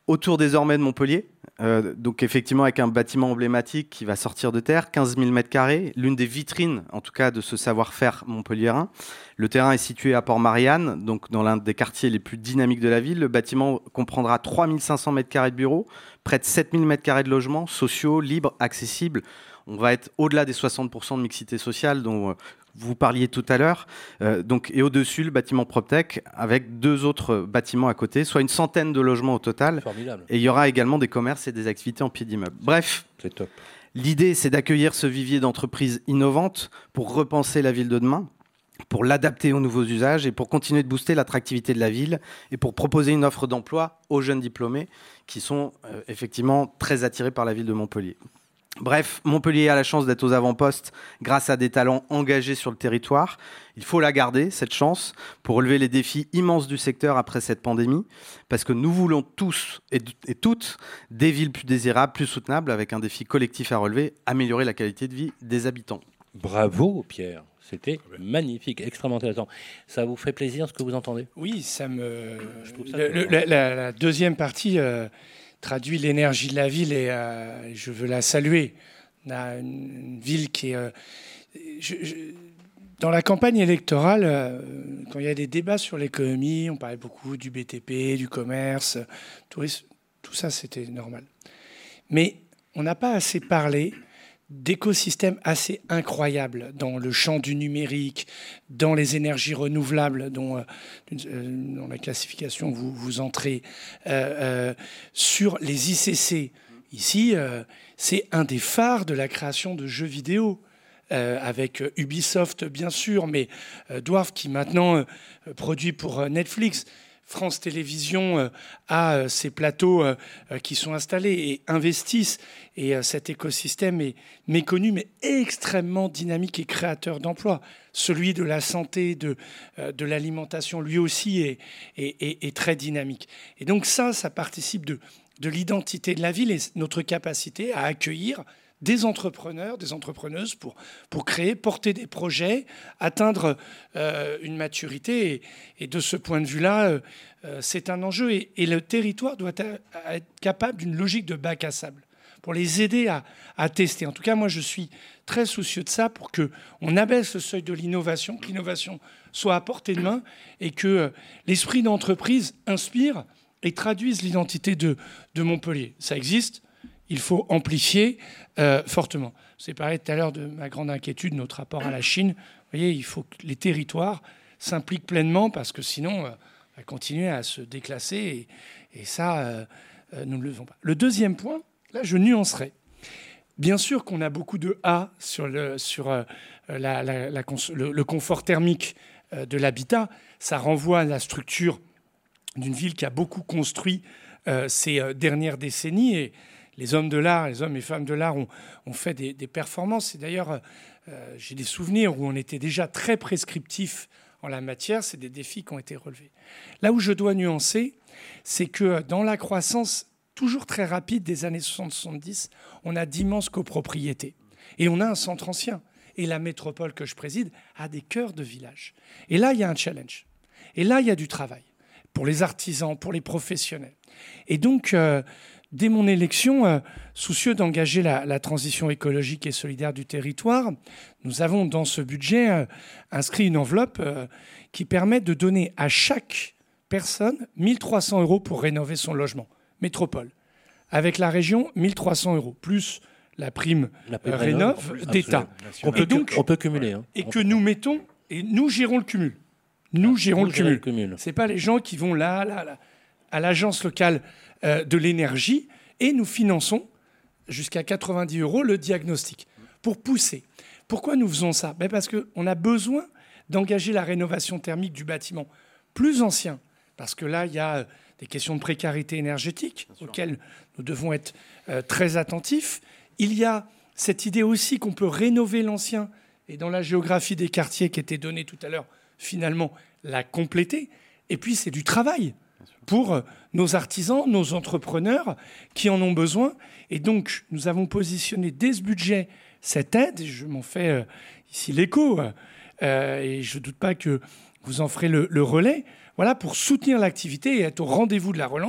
autour désormais de Montpellier. Euh, donc effectivement avec un bâtiment emblématique qui va sortir de terre, quinze mille mètres carrés, l'une des vitrines en tout cas de ce savoir-faire montpelliérain. Le terrain est situé à Port-Marianne, donc dans l'un des quartiers les plus dynamiques de la ville. Le bâtiment comprendra trois mille cinq cents mètres carrés de bureaux, près de sept mille mètres carrés de logements sociaux, libres, accessibles. On va être au-delà des soixante pour cent de mixité sociale dont vous parliez tout à l'heure. Euh, donc, et au-dessus, le bâtiment PropTech avec deux autres bâtiments à côté, soit une centaine de logements au total. Formidable. Et il y aura également des commerces et des activités en pied d'immeuble. Bref, c'est top. L'idée, c'est d'accueillir ce vivier d'entreprises innovantes pour repenser la ville de demain, pour l'adapter aux nouveaux usages et pour continuer de booster l'attractivité de la ville et pour proposer une offre d'emploi aux jeunes diplômés qui sont euh, effectivement très attirés par la ville de Montpellier. Bref, Montpellier a la chance d'être aux avant-postes grâce à des talents engagés sur le territoire. Il faut la garder, cette chance, pour relever les défis immenses du secteur après cette pandémie, parce que nous voulons tous et, et toutes des villes plus désirables, plus soutenables, avec un défi collectif à relever, améliorer la qualité de vie des habitants. Bravo, Pierre. C'était magnifique, extrêmement intéressant. Ça vous fait plaisir ce que vous entendez ? Oui, ça me... Je trouve ça le, le, la, la, la deuxième partie... Euh... traduit l'énergie de la ville et euh, je veux la saluer. On a une, une ville qui est... Euh, je, je, dans la campagne électorale, euh, quand il y a des débats sur l'économie, on parlait beaucoup du B T P, du commerce, tourisme, tout ça c'était normal. Mais on n'a pas assez parlé d'écosystèmes assez incroyables dans le champ du numérique, dans les énergies renouvelables, dont, euh, dans la classification vous, vous entrez, euh, euh, sur les I C C. Ici, euh, c'est un des phares de la création de jeux vidéo, euh, avec Ubisoft bien sûr, mais euh, Dwarf qui maintenant euh, produit pour Netflix. France Télévisions euh, a euh, ces plateaux euh, qui sont installés et investissent. Et euh, cet écosystème est méconnu, mais extrêmement dynamique et créateur d'emplois. Celui de la santé, de, euh, de l'alimentation, lui aussi, est, est, est, est très dynamique. Et donc ça, ça participe de, de l'identité de la ville et notre capacité à accueillir des entrepreneurs, des entrepreneuses pour, pour créer, porter des projets, atteindre euh, une maturité. Et, et de ce point de vue-là, euh, c'est un enjeu. Et, et le territoire doit être capable d'une logique de bac à sable pour les aider à, à tester. En tout cas, moi, je suis très soucieux de ça pour qu'on abaisse le seuil de l'innovation, que l'innovation soit à portée de main et que euh, l'esprit d'entreprise inspire et traduise l'identité de, de Montpellier. Ça existe. Il faut amplifier euh, fortement. J'ai parlé tout à l'heure de ma grande inquiétude, notre rapport à la Chine. Vous voyez, il faut que les territoires s'impliquent pleinement parce que sinon, euh, on va continuer à se déclasser et, et ça, euh, euh, nous ne le faisons pas. Le deuxième point, là, je nuancerai. Bien sûr qu'on a beaucoup de A sur le, sur, euh, la, la, la, le, le confort thermique euh, de l'habitat. Ça renvoie à la structure d'une ville qui a beaucoup construit euh, ces euh, dernières décennies et les hommes de l'art, les hommes et femmes de l'art ont, ont fait des, des performances. Et d'ailleurs, euh, j'ai des souvenirs où on était déjà très prescriptif en la matière. C'est des défis qui ont été relevés. Là où je dois nuancer, c'est que dans la croissance toujours très rapide des années soixante soixante-dix, on a d'immenses copropriétés. Et on a un centre ancien. Et la métropole que je préside a des cœurs de village. Et là, il y a un challenge. Et là, il y a du travail pour les artisans, pour les professionnels. Et donc... Euh, Dès mon élection, euh, soucieux d'engager la, la transition écologique et solidaire du territoire, nous avons dans ce budget euh, inscrit une enveloppe euh, qui permet de donner à chaque personne mille trois cents euros pour rénover son logement. Métropole. Avec la région, mille trois cents euros, plus la prime, la prime euh, rénov d'État. On peut, donc, on peut cumuler. Hein. Et que nous mettons, et nous gérons le cumul. Nous ah, gérons nous le cumul. cumul. Ce n'est pas les gens qui vont là, là, là, à l'agence locale Euh, de l'énergie et nous finançons jusqu'à quatre-vingt-dix euros le diagnostic pour pousser. Pourquoi nous faisons ça ? Ben parce qu'on a besoin d'engager la rénovation thermique du bâtiment plus ancien parce que là, il y a des questions de précarité énergétique auxquelles nous devons être euh, très attentifs. Il y a cette idée aussi qu'on peut rénover l'ancien et dans la géographie des quartiers qui était donnée tout à l'heure, finalement, la compléter. Et puis, c'est du travail pour nos artisans, nos entrepreneurs qui en ont besoin. Et donc, nous avons positionné dès ce budget cette aide, je m'en fais euh, ici l'écho, euh, et je ne doute pas que vous en ferez le, le relais, voilà, pour soutenir l'activité et être au rendez-vous de la relance,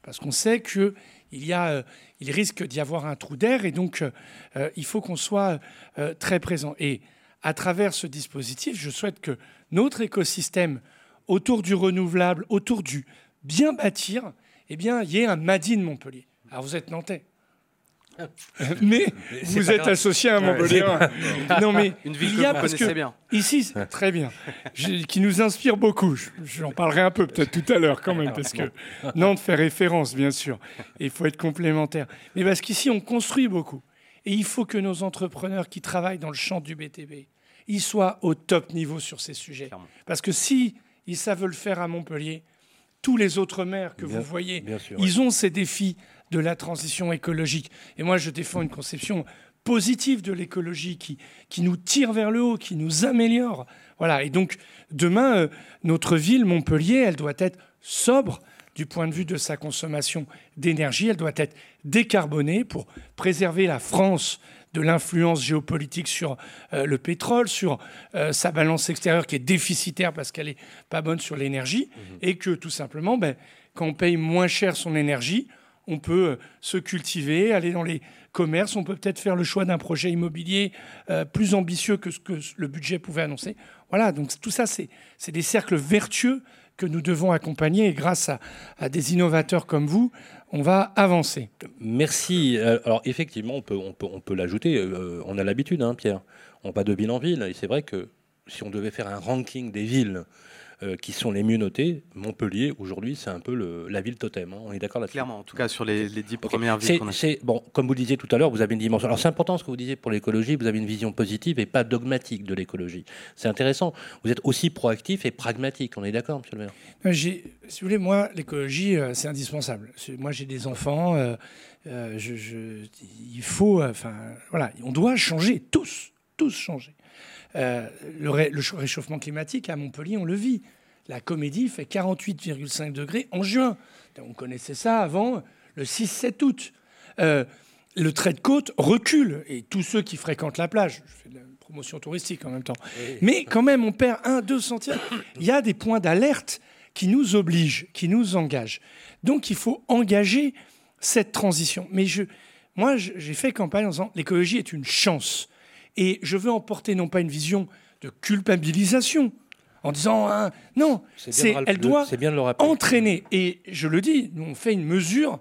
parce qu'on sait qu'il y a, euh, il risque d'y avoir un trou d'air, et donc euh, il faut qu'on soit euh, très présent. Et à travers ce dispositif, je souhaite que notre écosystème autour du renouvelable, autour du bien bâtir, eh bien, il y ait un Made in Montpellier. Alors vous êtes nantais. Mais vous êtes associé à Montpellier. Ouais, non, mais une ville il y a, que vous parce connaissez que bien. Ici, très bien, je, qui nous inspire beaucoup. Je, j'en parlerai un peu peut-être tout à l'heure quand même, parce que Nantes fait référence, bien sûr. Et il faut être complémentaire. Mais parce qu'ici, on construit beaucoup. Et il faut que nos entrepreneurs qui travaillent dans le champ du B T B, ils soient au top niveau sur ces sujets. Clairement. Parce que si ils savent le faire à Montpellier, tous les autres maires que bien, vous voyez, sûr, ils ouais. ont ces défis de la transition écologique. Et moi, je défends une conception positive de l'écologie qui, qui nous tire vers le haut, qui nous améliore. Voilà. Et donc, demain, euh, notre ville, Montpellier, elle doit être sobre du point de vue de sa consommation d'énergie. Elle doit être décarbonée pour préserver la France de l'influence géopolitique sur euh, le pétrole, sur euh, sa balance extérieure qui est déficitaire parce qu'elle n'est pas bonne sur l'énergie, mmh. et que tout simplement, ben, quand on paye moins cher son énergie, on peut euh, se cultiver, aller dans les commerces, on peut peut-être faire le choix d'un projet immobilier euh, plus ambitieux que ce que le budget pouvait annoncer. Voilà, donc tout ça, c'est, c'est des cercles vertueux que nous devons accompagner, et grâce à, à des innovateurs comme vous, on va avancer. Merci. Alors effectivement, on peut, on peut, on peut l'ajouter. Euh, on a l'habitude, hein, Pierre. On va de ville en ville. Et c'est vrai que si on devait faire un ranking des villes euh, qui sont les mieux notées, Montpellier, aujourd'hui, c'est un peu le, la ville totem. Hein. On est d'accord là-dessus ? Clairement, en tout cas sur les, les dix okay. premières villes c'est, qu'on a. C'est, bon, comme vous le disiez tout à l'heure, vous avez une dimension. Alors c'est important ce que vous disiez pour l'écologie. Vous avez une vision positive et pas dogmatique de l'écologie. C'est intéressant. Vous êtes aussi proactif et pragmatique. On est d'accord, monsieur le maire ? J'ai, si vous voulez, moi, l'écologie, euh, c'est indispensable. Moi, j'ai des enfants. Euh, euh, je, je, il faut... Enfin, euh, voilà, on doit changer, tous, tous changer. Euh, le, ré, le réchauffement climatique, à Montpellier, on le vit. La Comédie fait quarante-huit virgule cinq degrés en juin. On connaissait ça avant le six sept août. Euh, le trait de côte recule. Et tous ceux qui fréquentent la plage, je fais de la promotion touristique en même temps, oui. mais quand même, on perd un, deux centimètres. Il y a des points d'alerte qui nous obligent, qui nous engagent. Donc, il faut engager cette transition. Mais je, moi, j'ai fait campagne en disant l'écologie est une chance. Et je veux emporter non pas une vision de culpabilisation, en disant hein, non, c'est c'est, le, elle doit c'est bien de le entraîner. Et je le dis, nous on fait une mesure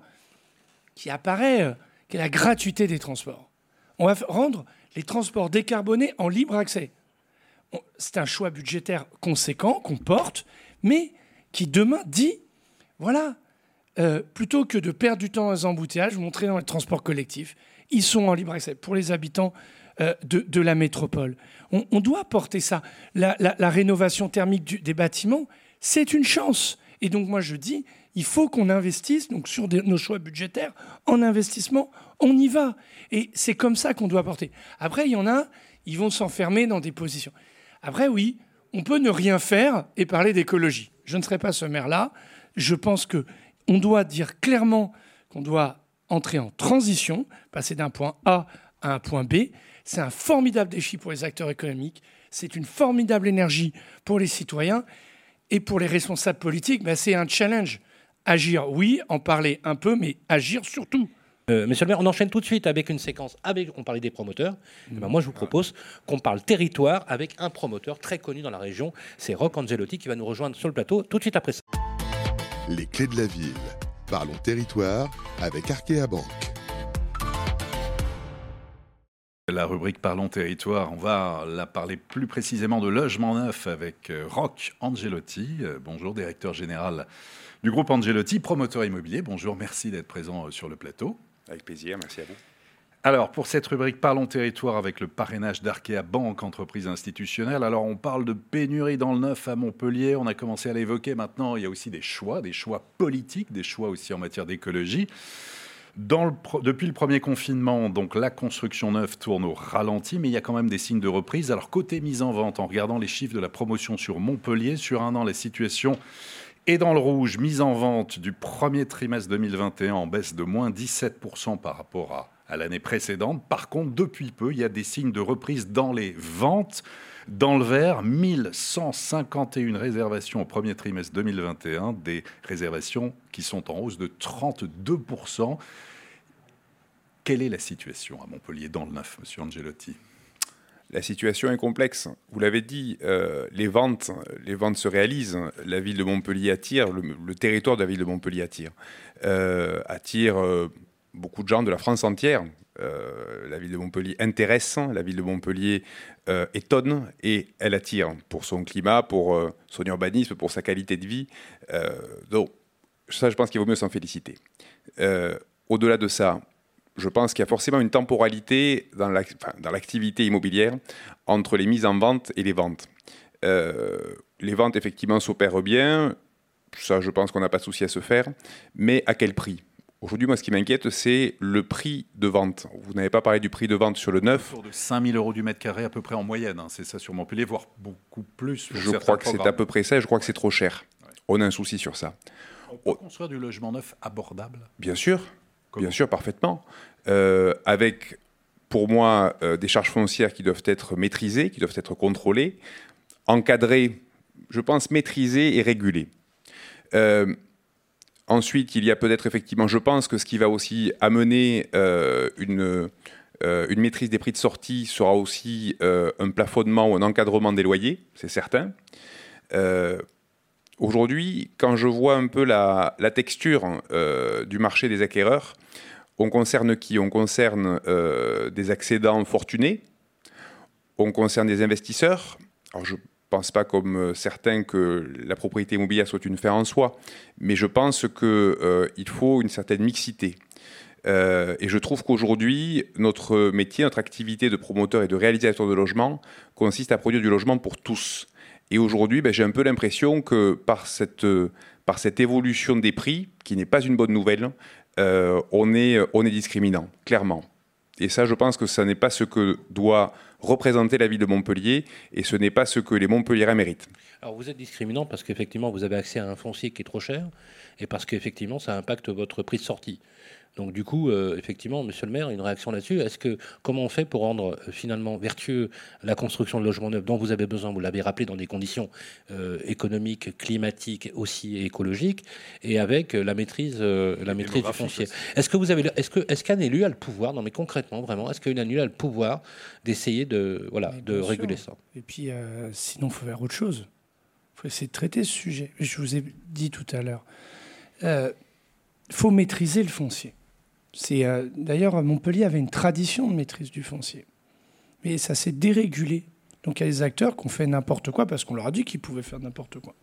qui apparaît, euh, qui est la gratuité des transports. On va rendre les transports décarbonés en libre accès. On, c'est un choix budgétaire conséquent qu'on porte, mais qui demain dit, voilà, euh, plutôt que de perdre du temps dans les embouteillages, vous montrez dans les transports collectifs, ils sont en libre accès pour les habitants Euh, de, de la métropole. On, on doit porter ça. La, la, la rénovation thermique du, des bâtiments, c'est une chance. Et donc moi je dis, il faut qu'on investisse donc sur des, nos choix budgétaires en investissement, on y va. Et c'est comme ça qu'on doit porter. Après, il y en a, ils vont s'enfermer dans des positions. Après, oui, on peut ne rien faire et parler d'écologie. Je ne serai pas ce maire-là. Je pense qu'on doit dire clairement qu'on doit entrer en transition, passer d'un point A à un point B. C'est un formidable défi pour les acteurs économiques. C'est une formidable énergie pour les citoyens. Et pour les responsables politiques, ben c'est un challenge. Agir, oui, en parler un peu, mais agir surtout. Euh, monsieur le maire, on enchaîne tout de suite avec une séquence. Avec, on parlait des promoteurs. Mmh. Ben moi, je vous propose qu'on parle territoire avec un promoteur très connu dans la région. C'est Roch Angelotti qui va nous rejoindre sur le plateau tout de suite après ça. Les clés de la ville. Parlons territoire avec Arkea Banque. La rubrique Parlons territoire, on va là parler plus précisément de logement neuf avec Roch Angelotti. Bonjour, directeur général du groupe Angelotti, promoteur immobilier. Bonjour, merci d'être présent sur le plateau. Avec plaisir, merci à vous. Alors, pour cette rubrique Parlons territoire avec le parrainage d'Arkea Banque, entreprise institutionnelle, alors on parle de pénurie dans le neuf à Montpellier, on a commencé à l'évoquer, maintenant il y a aussi des choix, des choix politiques, des choix aussi en matière d'écologie. Dans le, depuis le premier confinement, donc la construction neuve tourne au ralenti, mais il y a quand même des signes de reprise. Alors côté mise en vente, en regardant les chiffres de la promotion sur Montpellier, sur un an, la situation est dans le rouge. Mise en vente du premier trimestre deux mille vingt et un en baisse de moins dix-sept pour cent par rapport à, à l'année précédente. Par contre, depuis peu, il y a des signes de reprise dans les ventes. dans le vert, mille cent cinquante et une réservations au premier trimestre deux mille vingt et un, des réservations qui sont en hausse de trente-deux pour cent. Quelle est la situation à Montpellier dans le neuf, monsieur Angelotti ? La situation est complexe. Vous l'avez dit, euh, les ventes, les ventes se réalisent. La ville de Montpellier attire, le, le territoire de la ville de Montpellier attire, euh, attire euh, beaucoup de gens de la France entière. Euh, la ville de Montpellier intéresse, la ville de Montpellier euh, étonne et elle attire pour son climat, pour euh, son urbanisme, pour sa qualité de vie. Euh, donc ça, je pense qu'il vaut mieux s'en féliciter. Euh, au-delà de ça, je pense qu'il y a forcément une temporalité dans, la, enfin, dans l'activité immobilière entre les mises en vente et les ventes. Euh, les ventes, effectivement, s'opèrent bien. Ça, je pense qu'on n'a pas de souci à se faire. Mais à quel prix ? Aujourd'hui, moi, ce qui m'inquiète, c'est le prix de vente. Vous n'avez pas parlé du prix de vente sur le neuf. Autour de cinq mille euros du mètre carré à peu près en moyenne. Hein. C'est ça sur Montpellier, voire beaucoup plus. Je crois que programmes. C'est à peu près ça et je crois que c'est trop cher. Ouais. On a un souci sur ça. On peut oh. construire du logement neuf abordable ? Bien sûr. Comment ? Bien sûr, parfaitement. Euh, avec, pour moi, euh, des charges foncières qui doivent être maîtrisées, qui doivent être contrôlées, encadrées, je pense, maîtrisées et régulées. Euh, ensuite, il y a peut-être effectivement, je pense que ce qui va aussi amener euh, une, euh, une maîtrise des prix de sortie sera aussi euh, un plafonnement ou un encadrement des loyers, c'est certain. Euh, aujourd'hui, quand je vois un peu la, la texture euh, du marché des acquéreurs, on concerne qui ? On concerne euh, des accédants fortunés, on concerne des investisseurs. Alors je ne pense pas comme certains que la propriété immobilière soit une fin en soi, mais je pense qu'il euh, faut une certaine mixité. Euh, et je trouve qu'aujourd'hui, notre métier, notre activité de promoteur et de réalisateur de logement consiste à produire du logement pour tous. Et aujourd'hui, ben, j'ai un peu l'impression que par cette, par cette évolution des prix, qui n'est pas une bonne nouvelle, Euh, on est, on est discriminant, clairement. Et ça, je pense que ce n'est pas ce que doit représenter la ville de Montpellier et ce n'est pas ce que les Montpelliérains méritent. Alors vous êtes discriminant parce qu'effectivement, vous avez accès à un foncier qui est trop cher et parce qu'effectivement, ça impacte votre prix de sortie. Donc du coup, euh, effectivement, monsieur le maire, une réaction là-dessus. Est-ce que, comment on fait pour rendre euh, finalement vertueux la construction de logements neufs dont vous avez besoin, vous l'avez rappelé, dans des conditions euh, économiques, climatiques aussi et écologiques, et avec euh, la maîtrise, euh, la maîtrise du foncier. Est-ce que vous avez, est-ce que, est-ce qu'un élu a le pouvoir, non mais concrètement, vraiment, est-ce qu'un élu a le pouvoir d'essayer de, voilà, de réguler ça ? Et puis, euh, sinon, il faut faire autre chose. Il faut essayer de traiter ce sujet. Je vous ai dit tout à l'heure. Il euh, faut maîtriser le foncier. C'est, euh, d'ailleurs, Montpellier avait une tradition de maîtrise du foncier. Mais ça s'est dérégulé. Donc, il y a des acteurs qui ont fait n'importe quoi parce qu'on leur a dit qu'ils pouvaient faire n'importe quoi.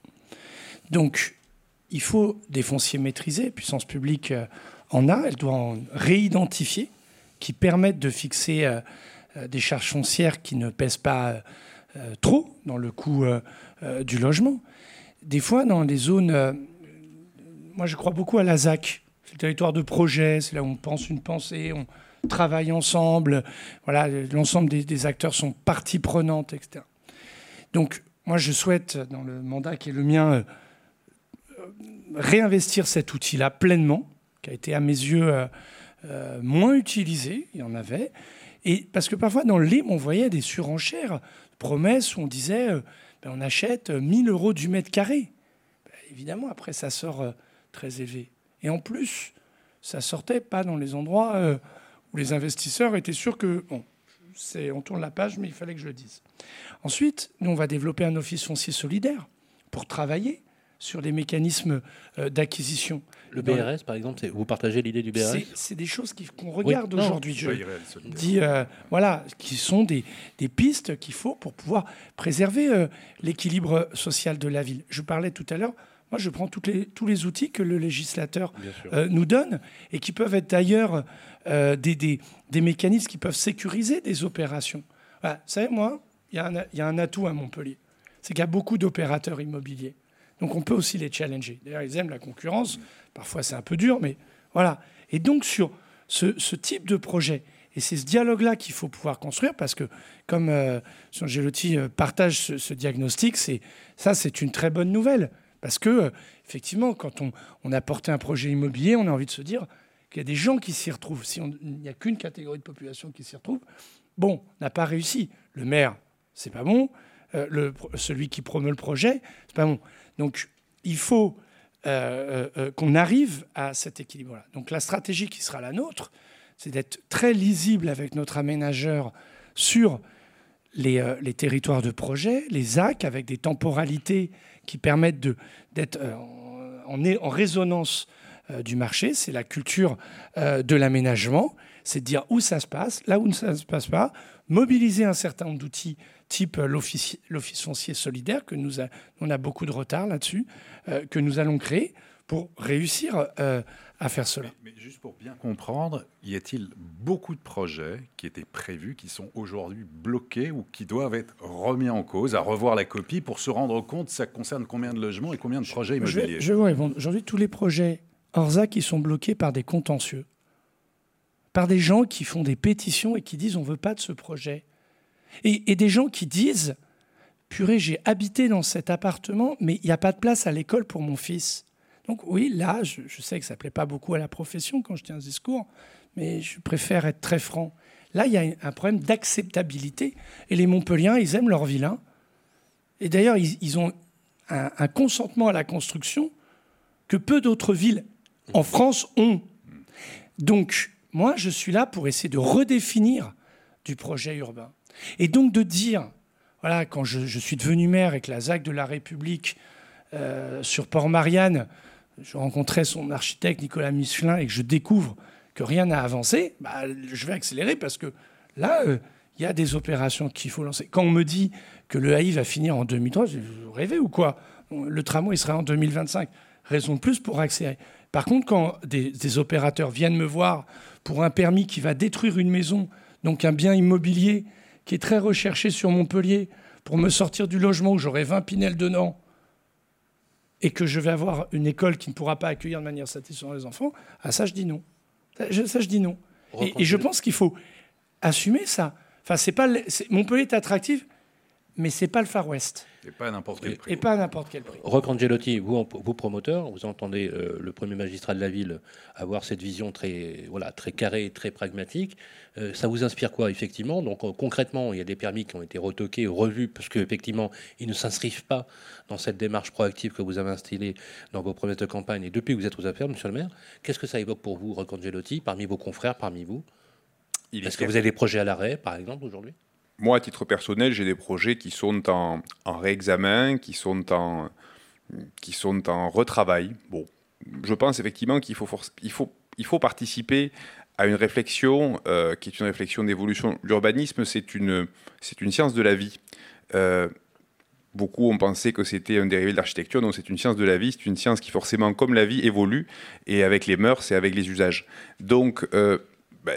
Donc, il faut des fonciers maîtrisés. Puissance publique euh, en a. Elle doit en réidentifier, qui permettent de fixer euh, euh, des charges foncières qui ne pèsent pas euh, trop dans le coût euh, euh, du logement. Des fois, dans les zones... Euh, moi, je crois beaucoup à la Z A C. C'est le territoire de projet, c'est là où on pense une pensée, on travaille ensemble. Voilà, l'ensemble des, des acteurs sont partie prenante, et cetera. Donc, moi, je souhaite, dans le mandat qui est le mien, euh, réinvestir cet outil-là pleinement, qui a été, à mes yeux, euh, euh, moins utilisé. Il y en avait. Et parce que parfois, dans le livre, on voyait des surenchères, promesses où on disait euh, ben, on achète mille euros du mètre carré. Ben, évidemment, après, ça sort euh, très élevé. Et en plus, ça sortait pas dans les endroits euh, où les investisseurs étaient sûrs que... Bon, c'est, on tourne la page, mais il fallait que je le dise. Ensuite, nous, on va développer un office foncier solidaire pour travailler sur des mécanismes euh, d'acquisition. Le B R S, par exemple, c'est, vous partagez l'idée du B R S ? C'est, c'est des choses qui, qu'on regarde oui, aujourd'hui. Non, je dis, euh, voilà, qui sont des, des pistes qu'il faut pour pouvoir préserver euh, l'équilibre social de la ville. Je parlais tout à l'heure... Moi, je prends toutes les, tous les outils que le législateur euh, nous donne et qui peuvent être d'ailleurs euh, des, des, des mécanismes qui peuvent sécuriser des opérations. Voilà. Vous savez, moi, il y, y a un atout à Montpellier. C'est qu'il y a beaucoup d'opérateurs immobiliers. Donc, on peut aussi les challenger. D'ailleurs, ils aiment la concurrence. Parfois, c'est un peu dur, mais voilà. Et donc, sur ce, ce type de projet, et c'est ce dialogue-là qu'il faut pouvoir construire parce que, comme euh, M. Angelotti euh, partage ce, ce diagnostic, c'est, ça, c'est une très bonne nouvelle. Parce que, effectivement, quand on, on a porté un projet immobilier, on a envie de se dire qu'il y a des gens qui s'y retrouvent. Si il n'y a qu'une catégorie de population qui s'y retrouve, bon, on n'a pas réussi. Le maire, c'est pas bon. euh, le, celui qui promeut le projet, c'est pas bon. Donc, il faut euh, euh, qu'on arrive à cet équilibre-là. Donc, la stratégie qui sera la nôtre, c'est d'être très lisible avec notre aménageur sur les, euh, les territoires de projet, les A C, avec des temporalités qui permettent de, d'être euh, en, en, en résonance euh, du marché. C'est la culture euh, de l'aménagement. C'est de dire où ça se passe, là où ça ne se passe pas, mobiliser un certain nombre d'outils type l'office, l'office foncier solidaire, que nous a, on a beaucoup de retard là-dessus, euh, que nous allons créer pour réussir euh, à faire cela. Mais, mais juste pour bien comprendre, y a-t-il beaucoup de projets qui étaient prévus, qui sont aujourd'hui bloqués ou qui doivent être remis en cause, à revoir la copie pour se rendre compte ça concerne combien de logements et combien de projets immobiliers? Je vais, je vais vous répondre. Aujourd'hui, tous les projets Orza qui sont bloqués par des contentieux, par des gens qui font des pétitions et qui disent on ne veut pas de ce projet. Et, et des gens qui disent purée, j'ai habité dans cet appartement, mais il n'y a pas de place à l'école pour mon fils. Donc oui, là, je, je sais que ça ne plaît pas beaucoup à la profession quand je tiens ce discours, mais je préfère être très franc. Là, il y a un problème d'acceptabilité. Et les Montpelliérains, ils aiment leur vilain. Et d'ailleurs, ils, ils ont un, un consentement à la construction que peu d'autres villes en France ont. Donc, moi, je suis là pour essayer de redéfinir du projet urbain. Et donc de dire, voilà, quand je, je suis devenu maire avec la Z A C de la République euh, sur Port-Marianne, je rencontrais son architecte Nicolas Michelin et que je découvre que rien n'a avancé, bah, je vais accélérer parce que là, il euh, y a des opérations qu'il faut lancer. Quand on me dit que le A I va finir en deux mille trois, je dis, vous rêvez ou quoi? Le tramway, il sera en deux mille vingt-cinq. Raison de plus pour accélérer. Par contre, quand des, des opérateurs viennent me voir pour un permis qui va détruire une maison, donc un bien immobilier qui est très recherché sur Montpellier, pour me sortir du logement où j'aurai vingt Pinel dedans, et que je vais avoir une école qui ne pourra pas accueillir de manière satisfaisante les enfants, à ça, je dis non. Ça, je, ça, je dis non. Et, et je pense qu'il faut assumer ça. Enfin, c'est pas le, c'est, Montpellier est attractif, mais c'est pas le Far West. Et pas à n'importe quel prix. Et pas à n'importe quel prix. Roch Angelotti, vous, vous promoteur, vous entendez euh, le premier magistrat de la ville avoir cette vision très, voilà, très carrée, très pragmatique. Euh, ça vous inspire quoi, effectivement? Donc euh, concrètement, il y a des permis qui ont été retoqués, revus, parce qu'effectivement, ils ne s'inscrivent pas dans cette démarche proactive que vous avez instillée dans vos promesses de campagne. Et depuis que vous êtes aux affaires, monsieur le maire, qu'est-ce que ça évoque pour vous, Roch Angelotti, parmi vos confrères, parmi vous? Il Est-ce est que vous avez des projets à l'arrêt, par exemple, aujourd'hui? Moi, à titre personnel, j'ai des projets qui sont en, en réexamen, qui sont en, qui sont en retravail. Bon, je pense effectivement qu'il faut, force, il faut, il faut participer à une réflexion euh, qui est une réflexion d'évolution. L'urbanisme, c'est une, c'est une science de la vie. Euh, beaucoup ont pensé que c'était un dérivé de l'architecture. Non, c'est une science de la vie. C'est une science qui, forcément, comme la vie, évolue, et avec les mœurs et avec les usages. Donc, euh, ben,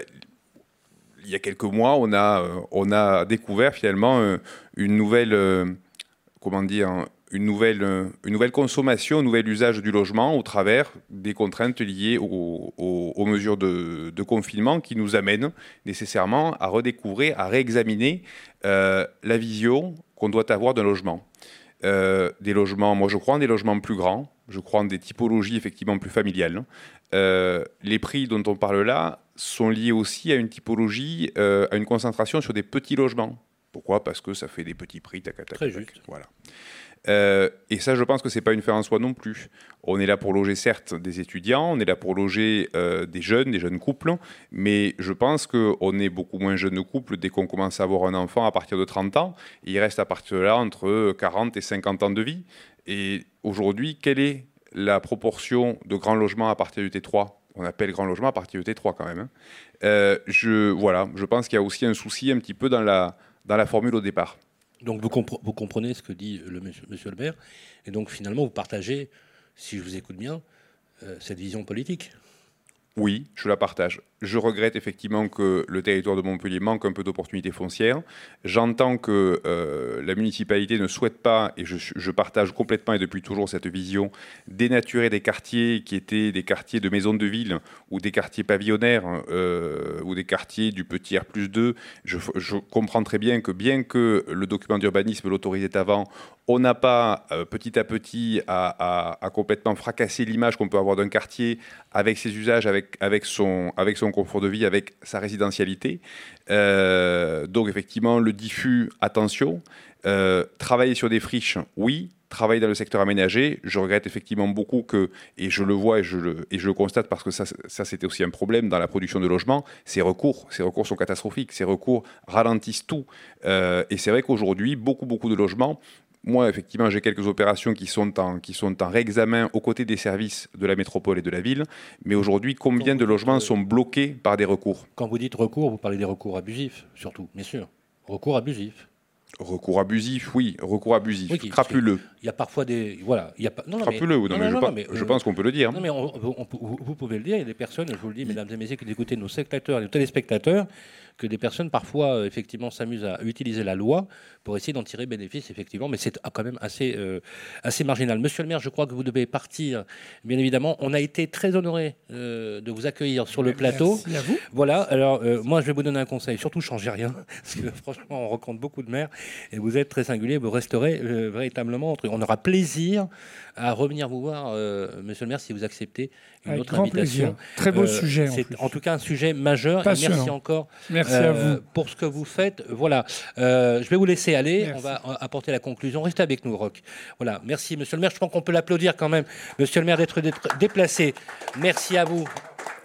il y a quelques mois, on a, euh, on a découvert finalement euh, une nouvelle, euh, comment dire, une nouvelle, euh, une nouvelle consommation, un nouvel usage du logement au travers des contraintes liées au, au, aux mesures de, de confinement qui nous amènent nécessairement à redécouvrir, à réexaminer euh, la vision qu'on doit avoir d'un logement. Euh, des logements, moi je crois en des logements plus grands, je crois en des typologies effectivement plus familiales. Euh, les prix dont on parle là sont liés aussi à une typologie, euh, à une concentration sur des petits logements. Pourquoi? Parce que ça fait des petits prix, tac, tac, tac. Très juste. Voilà. Euh, et ça, je pense que c'est pas une fin en soi non plus. On est là pour loger certes des étudiants, on est là pour loger euh, des jeunes, des jeunes couples, mais je pense qu'on est beaucoup moins jeunes couples dès qu'on commence à avoir un enfant à partir de trente ans. Et il reste à partir de là entre quarante et cinquante ans de vie. Et aujourd'hui, quelle est la proportion de grands logements à partir du T trois? On appelle grand logement à partir du T trois quand même. Hein. Euh, je, voilà, je pense qu'il y a aussi un souci un petit peu dans la, dans la formule au départ. Donc vous, compre- vous comprenez ce que dit le monsieur, monsieur le maire, et donc finalement vous partagez, si je vous écoute bien, euh, cette vision politique. Oui, je la partage. Je regrette effectivement que le territoire de Montpellier manque un peu d'opportunités foncières. J'entends que euh, la municipalité ne souhaite pas, et je, je partage complètement et depuis toujours cette vision, dénaturer des quartiers qui étaient des quartiers de maisons de ville ou des quartiers pavillonnaires euh, ou des quartiers du petit R plus deux. Je, je comprends très bien que bien que le document d'urbanisme l'autorisait avant, on n'a pas euh, petit à petit à, à, à complètement fracasser l'image qu'on peut avoir d'un quartier avec ses usages, avec, avec, son, avec son confort de vie avec sa résidentialité. Euh, donc effectivement, le diffus, attention. Euh, travailler sur des friches, oui. Travailler dans le secteur aménagé, je regrette effectivement beaucoup que, et je le vois et je le, et je le constate parce que ça, ça c'était aussi un problème dans la production de logements, ces recours, ces recours sont catastrophiques, ces recours ralentissent tout. Euh, et c'est vrai qu'aujourd'hui, beaucoup, beaucoup de logements, moi effectivement j'ai quelques opérations qui sont en, qui sont en réexamen aux côtés des services de la métropole et de la ville, mais aujourd'hui combien de logements sont bloqués par des recours? Quand vous dites recours, vous parlez des recours abusifs, surtout, bien sûr. Recours abusifs. Recours abusif, oui, recours abusif, oui, crapuleux. Il y a parfois des... Voilà, il y a pas, non, non, crapuleux, mais, non, non, mais, non, je, non, mais je euh, pense qu'on peut le dire. Non, mais on, on, on, vous pouvez le dire, il y a des personnes, je vous le dis, mesdames et messieurs, qui écoutez nos spectateurs et nos téléspectateurs, que des personnes parfois, effectivement, s'amusent à utiliser la loi pour essayer d'en tirer bénéfice, effectivement, mais c'est quand même assez, euh, assez marginal. Monsieur le maire, je crois que vous devez partir, bien évidemment. On a été très honorés euh, de vous accueillir sur le plateau. Merci à vous. Voilà, alors euh, moi, je vais vous donner un conseil, surtout changez rien, parce que franchement, on rencontre beaucoup de maires, et vous êtes très singulier, vous resterez euh, véritablement... On aura plaisir à revenir vous voir, euh, monsieur le maire, si vous acceptez une Avec autre grand invitation. Plaisir. Très beau euh, sujet. C'est en, en tout cas un sujet majeur. Et merci encore merci euh, à vous. pour ce que vous faites. Voilà, euh, je vais vous laisser aller. Merci. On va apporter la conclusion. Restez avec nous, Roch. Voilà, merci, monsieur le maire. Je pense qu'on peut l'applaudir quand même, monsieur le maire, d'être déplacé. Merci à vous.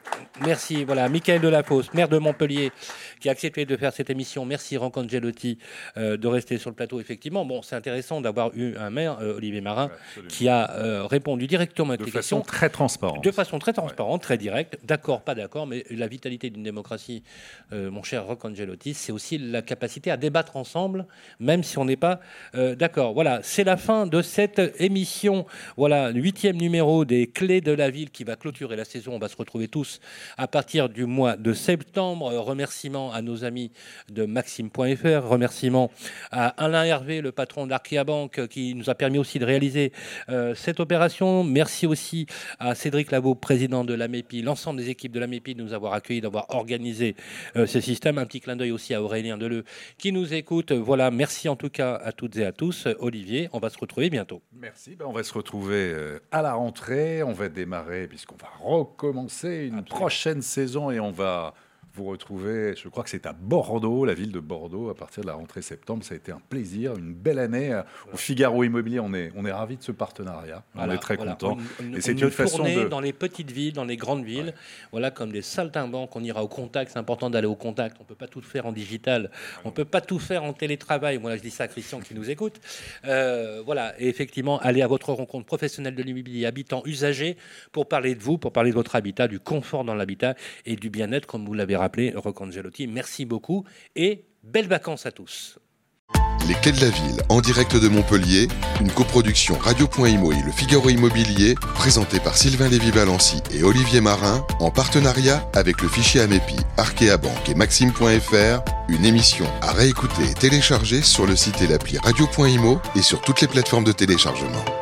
Merci, voilà, Michael Delafosse, maire de Montpellier, qui a accepté de faire cette émission. Merci, Roncangelotti, euh, de rester sur le plateau, effectivement. Bon, c'est intéressant d'avoir eu un maire, euh, Olivier Marin, ouais, qui a euh, répondu directement à de ces questions. De façon très transparente. De façon très transparente, ouais. Très directe. D'accord, pas d'accord, mais la vitalité d'une démocratie, euh, mon cher Roncangelotti, c'est aussi la capacité à débattre ensemble, même si on n'est pas euh, d'accord. Voilà, c'est la fin de cette émission. Voilà, le huitième numéro des Clés de la Ville qui va clôturer la saison. On va se retrouver tous à partir du mois de septembre. Remerciements à nos amis de Maxime point F R, remerciements à Alain Hervé, le patron d'Arkea Bank, qui nous a permis aussi de réaliser euh, cette opération. Merci aussi à Cédric Lavaux, président de l'AMEPI, l'ensemble des équipes de l'AMEPI de nous avoir accueillis, d'avoir organisé euh, ce système. Un petit clin d'œil aussi à Aurélien Deleu qui nous écoute. Voilà, merci en tout cas à toutes et à tous. Olivier, on va se retrouver bientôt. Merci, ben on va se retrouver euh, à la rentrée. On va démarrer, puisqu'on va recommencer une Absolument. prochaine saison et on va vous retrouver, je crois que c'est à Bordeaux, la ville de Bordeaux, à partir de la rentrée septembre. Ça a été un plaisir, une belle année. Au Figaro Immobilier, on est, on est ravis de ce partenariat. Voilà, on est très voilà. contents. Et c'est une, une façon de... dans les petites villes, dans les grandes villes, ouais. Voilà, comme des saltimbanques, on ira au contact. C'est important d'aller au contact. On ne peut pas tout faire en digital. On ne peut pas tout faire en télétravail. Moi, je dis ça à Christian qui nous écoute. Euh, voilà, et effectivement, aller à votre rencontre professionnelle de l'immobilier, habitant, usager, pour parler de vous, pour parler de votre habitat, du confort dans l'habitat et du bien-être, comme vous l'avez rappelé, Roncangelotti. Merci beaucoup et belles vacances à tous. Les Clés de la Ville, en direct de Montpellier, une coproduction Radio Point Imo et le Figaro Immobilier, présentée par Sylvain Lévy-Valency et Olivier Marin, en partenariat avec le fichier Amepi, Arkea Bank et Maxime point F R, une émission à réécouter et télécharger sur le site et l'appli Radio Point Imo et sur toutes les plateformes de téléchargement.